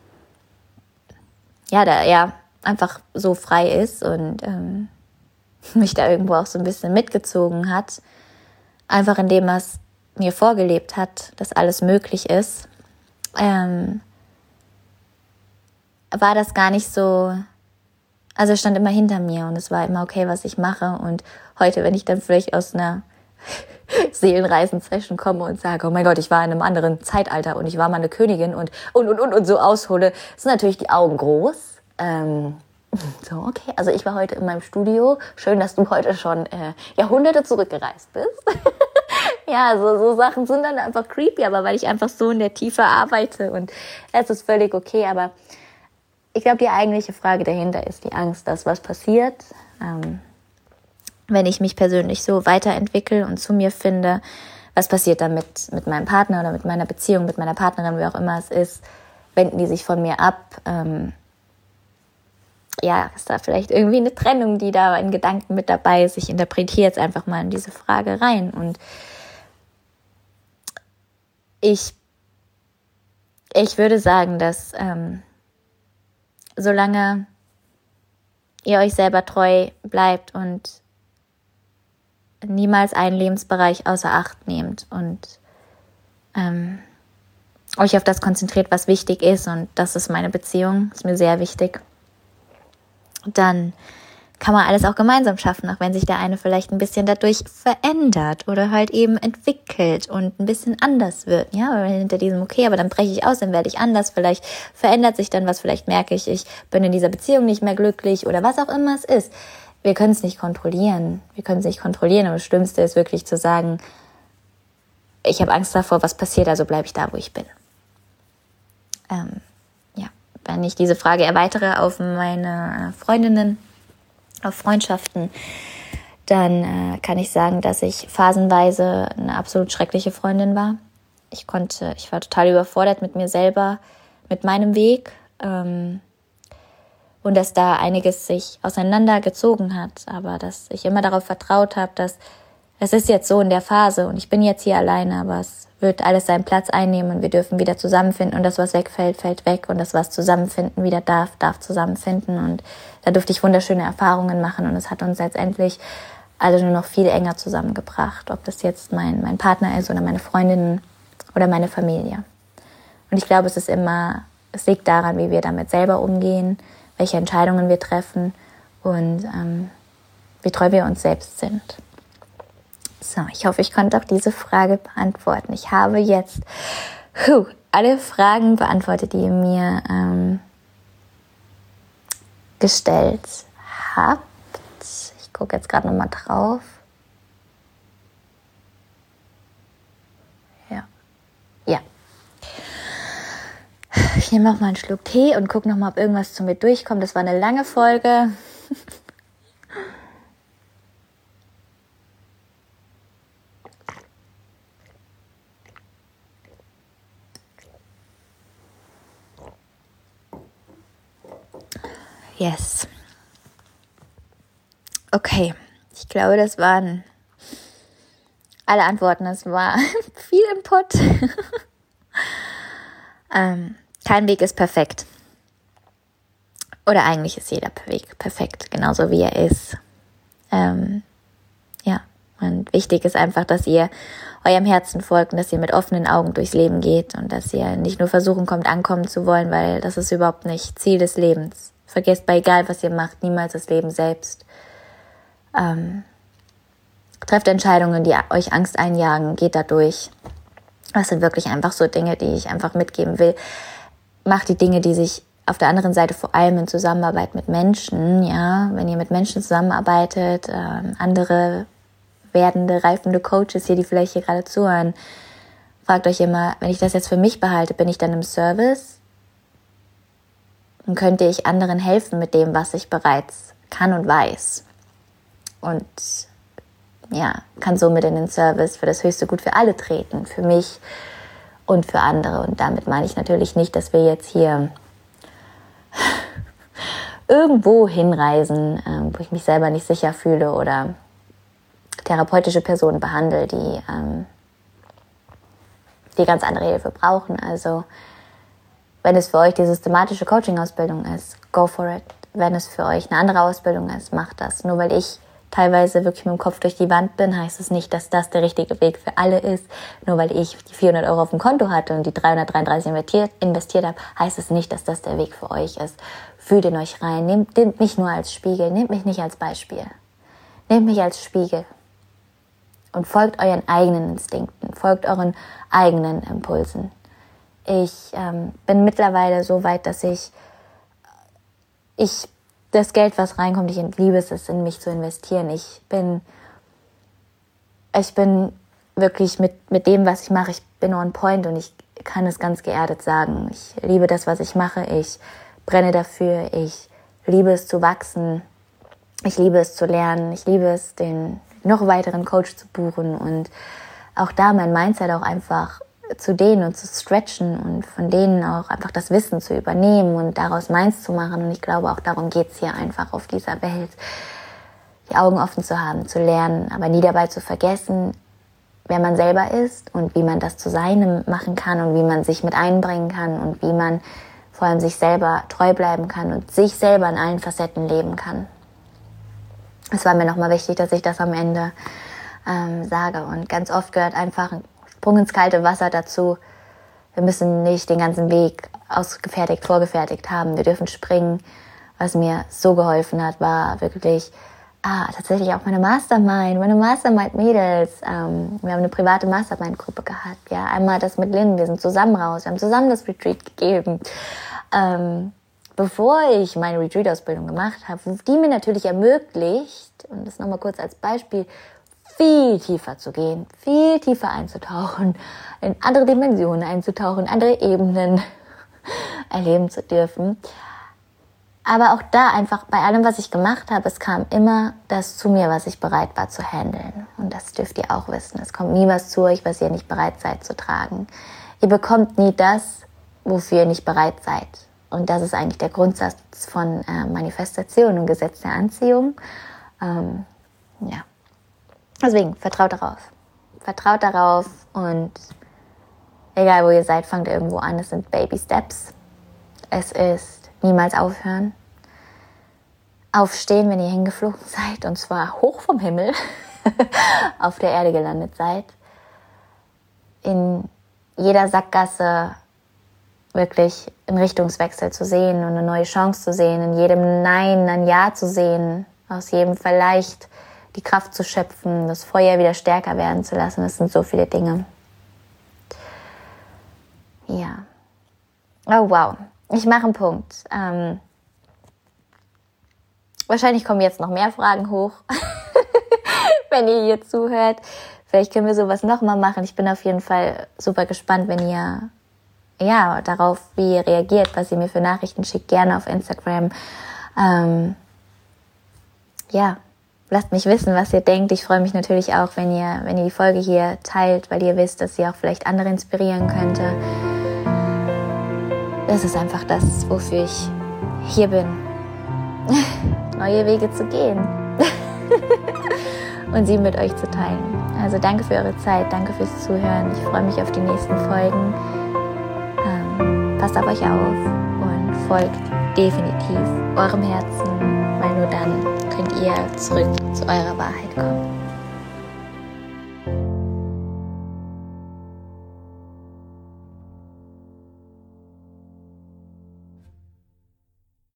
ja, da er einfach so frei ist und ähm, mich da irgendwo auch so ein bisschen mitgezogen hat, einfach indem er es mir vorgelebt hat, dass alles möglich ist, ähm, war das gar nicht so, also er stand immer hinter mir und es war immer okay, was ich mache. Und heute, wenn ich dann vielleicht aus einer Seelenreisen-Session komme und sage, oh mein Gott, ich war in einem anderen Zeitalter und ich war mal eine Königin und und und und, und so aushole, sind natürlich die Augen groß. Ähm, so, okay, also ich war heute in meinem Studio. Schön, dass du heute schon äh, Jahrhunderte zurückgereist bist. Ja, so, so Sachen sind dann einfach creepy, aber weil ich einfach so in der Tiefe arbeite und es ist völlig okay. Aber ich glaube, die eigentliche Frage dahinter ist die Angst, dass was passiert, ähm, wenn ich mich persönlich so weiterentwickle und zu mir finde. Was passiert dann mit, mit meinem Partner oder mit meiner Beziehung, mit meiner Partnerin, wie auch immer es ist, wenden die sich von mir ab, ähm, ja, ist da vielleicht irgendwie eine Trennung, die da in Gedanken mit dabei ist. Ich interpretiere jetzt einfach mal in diese Frage rein. Und ich, ich würde sagen, dass ähm, solange ihr euch selber treu bleibt und niemals einen Lebensbereich außer Acht nehmt und ähm, euch auf das konzentriert, was wichtig ist, und das ist meine Beziehung, ist mir sehr wichtig, dann kann man alles auch gemeinsam schaffen, auch wenn sich der eine vielleicht ein bisschen dadurch verändert oder halt eben entwickelt und ein bisschen anders wird. Ja, weil hinter diesem, okay, aber dann breche ich aus, dann werde ich anders, vielleicht verändert sich dann was, vielleicht merke ich, ich bin in dieser Beziehung nicht mehr glücklich oder was auch immer es ist. Wir können es nicht kontrollieren. Wir können es nicht kontrollieren, aber das Schlimmste ist wirklich zu sagen, ich habe Angst davor, was passiert, also bleibe ich da, wo ich bin. Ähm, ja, wenn ich diese Frage erweitere auf meine Freundinnen, auf Freundschaften, dann äh, kann ich sagen, dass ich phasenweise eine absolut schreckliche Freundin war. Ich konnte, ich war total überfordert mit mir selber, mit meinem Weg, ähm, und dass da einiges sich auseinandergezogen hat, aber dass ich immer darauf vertraut habe, dass es ist jetzt so in der Phase und ich bin jetzt hier alleine, aber es wird alles seinen Platz einnehmen und wir dürfen wieder zusammenfinden und das, was wegfällt, fällt weg und das, was zusammenfinden wieder darf, darf zusammenfinden, und da durfte ich wunderschöne Erfahrungen machen und es hat uns letztendlich alle nur noch viel enger zusammengebracht, ob das jetzt mein, mein Partner ist oder meine Freundinnen oder meine Familie. Und ich glaube, es ist immer, es liegt daran, wie wir damit selber umgehen, welche Entscheidungen wir treffen und ähm, wie treu wir uns selbst sind. So, ich hoffe, ich konnte auch diese Frage beantworten. Ich habe jetzt puh, alle Fragen beantwortet, die ihr mir ähm, gestellt habt. Ich gucke jetzt gerade nochmal drauf. Ja. Ja. Ich nehme noch mal einen Schluck Tee und gucke noch mal, ob irgendwas zu mir durchkommt. Das war eine lange Folge. Yes. Okay. Ich glaube, das waren alle Antworten. Es war viel Input. ähm, kein Weg ist perfekt. Oder eigentlich ist jeder Weg perfekt, genauso wie er ist. Ähm, ja, und wichtig ist einfach, dass ihr eurem Herzen folgt und dass ihr mit offenen Augen durchs Leben geht und dass ihr nicht nur versuchen kommt, ankommen zu wollen, weil das ist überhaupt nicht Ziel des Lebens. Vergesst bei egal, was ihr macht, niemals das Leben selbst. Ähm, trefft Entscheidungen, die euch Angst einjagen, geht da durch. Das sind wirklich einfach so Dinge, die ich einfach mitgeben will. Macht die Dinge, die sich auf der anderen Seite vor allem in Zusammenarbeit mit Menschen, ja, wenn ihr mit Menschen zusammenarbeitet, äh, andere werdende, reifende Coaches hier, die vielleicht hier gerade zuhören, fragt euch immer, wenn ich das jetzt für mich behalte, bin ich dann im Service? Und könnte ich anderen helfen mit dem, was ich bereits kann und weiß? Und ja, kann somit in den Service für das höchste Gut für alle treten, für mich und für andere. Und damit meine ich natürlich nicht, dass wir jetzt hier irgendwo hinreisen, wo ich mich selber nicht sicher fühle oder therapeutische Personen behandle, die, ähm, die ganz andere Hilfe brauchen. Also wenn es für euch die systematische Coaching-Ausbildung ist, go for it. Wenn es für euch eine andere Ausbildung ist, macht das. Nur weil ich teilweise wirklich mit dem Kopf durch die Wand bin, heißt es nicht, dass das der richtige Weg für alle ist. Nur weil ich die vierhundert Euro auf dem Konto hatte und die dreihundertdreiunddreißig investiert, investiert habe, heißt es nicht, dass das der Weg für euch ist. Fühlt in euch rein. Nehmt, nehmt mich nur als Spiegel. Nehmt mich nicht als Beispiel. Nehmt mich als Spiegel. Und folgt euren eigenen Instinkten. Folgt euren eigenen Impulsen. Ich ähm, bin mittlerweile so weit, dass ich, ich das Geld, was reinkommt, ich liebe es, es in mich zu investieren. Ich bin, ich bin wirklich mit, mit dem, was ich mache, ich bin on point und ich kann es ganz geerdet sagen. Ich liebe das, was ich mache. Ich brenne dafür. Ich liebe es zu wachsen. Ich liebe es zu lernen. Ich liebe es, den noch weiteren Coach zu buchen und auch da mein Mindset auch einfach zu denen und zu stretchen und von denen auch einfach das Wissen zu übernehmen und daraus meins zu machen. Und ich glaube, auch darum geht's hier einfach auf dieser Welt, die Augen offen zu haben, zu lernen, aber nie dabei zu vergessen, wer man selber ist und wie man das zu seinem machen kann und wie man sich mit einbringen kann und wie man vor allem sich selber treu bleiben kann und sich selber in allen Facetten leben kann. Es war mir nochmal wichtig, dass ich das am Ende ähm, sage. Und ganz oft gehört einfach ein Sprung ins kalte Wasser dazu. Wir müssen nicht den ganzen Weg ausgefertigt, vorgefertigt haben. Wir dürfen springen. Was mir so geholfen hat, war wirklich ah, tatsächlich auch meine Mastermind, meine Mastermind-Mädels. Ähm, wir haben eine private Mastermind-Gruppe gehabt. Ja, einmal das mit Lynn, wir sind zusammen raus. Wir haben zusammen das Retreat gegeben. Ähm, bevor ich meine Retreat-Ausbildung gemacht habe, die mir natürlich ermöglicht, und das nochmal kurz als Beispiel, viel tiefer zu gehen, viel tiefer einzutauchen, in andere Dimensionen einzutauchen, andere Ebenen erleben zu dürfen. Aber auch da einfach bei allem, was ich gemacht habe, es kam immer das zu mir, was ich bereit war zu handeln. Und das dürft ihr auch wissen. Es kommt nie was zu euch, was ihr nicht bereit seid zu tragen. Ihr bekommt nie das, wofür ihr nicht bereit seid. Und das ist eigentlich der Grundsatz von äh, Manifestation und Gesetz der Anziehung. Ähm, ja. Deswegen, vertraut darauf. Vertraut darauf und egal wo ihr seid, fangt irgendwo an. Es sind Baby Steps. Es ist niemals aufhören. Aufstehen, wenn ihr hingeflogen seid, und zwar hoch vom Himmel auf der Erde gelandet seid. In jeder Sackgasse wirklich einen Richtungswechsel zu sehen und eine neue Chance zu sehen, in jedem Nein ein Ja zu sehen, aus jedem Vielleicht die Kraft zu schöpfen, das Feuer wieder stärker werden zu lassen. Das sind so viele Dinge. Ja. Oh wow. Ich mache einen Punkt. Ähm, wahrscheinlich kommen jetzt noch mehr Fragen hoch, wenn ihr hier zuhört. Vielleicht können wir sowas nochmal machen. Ich bin auf jeden Fall super gespannt, wenn ihr ja darauf, wie ihr reagiert, was ihr mir für Nachrichten schickt, gerne auf Instagram. Ähm, ja. Lasst mich wissen, was ihr denkt. Ich freue mich natürlich auch, wenn ihr, wenn ihr die Folge hier teilt, weil ihr wisst, dass sie auch vielleicht andere inspirieren könnte. Das ist einfach das, wofür ich hier bin. Neue Wege zu gehen. Und sie mit euch zu teilen. Also danke für eure Zeit, danke fürs Zuhören. Ich freue mich auf die nächsten Folgen. Ähm, passt auf euch auf und folgt definitiv eurem Herzen, weil nur dann könnt ihr zurück zu eurer Wahrheit kommen.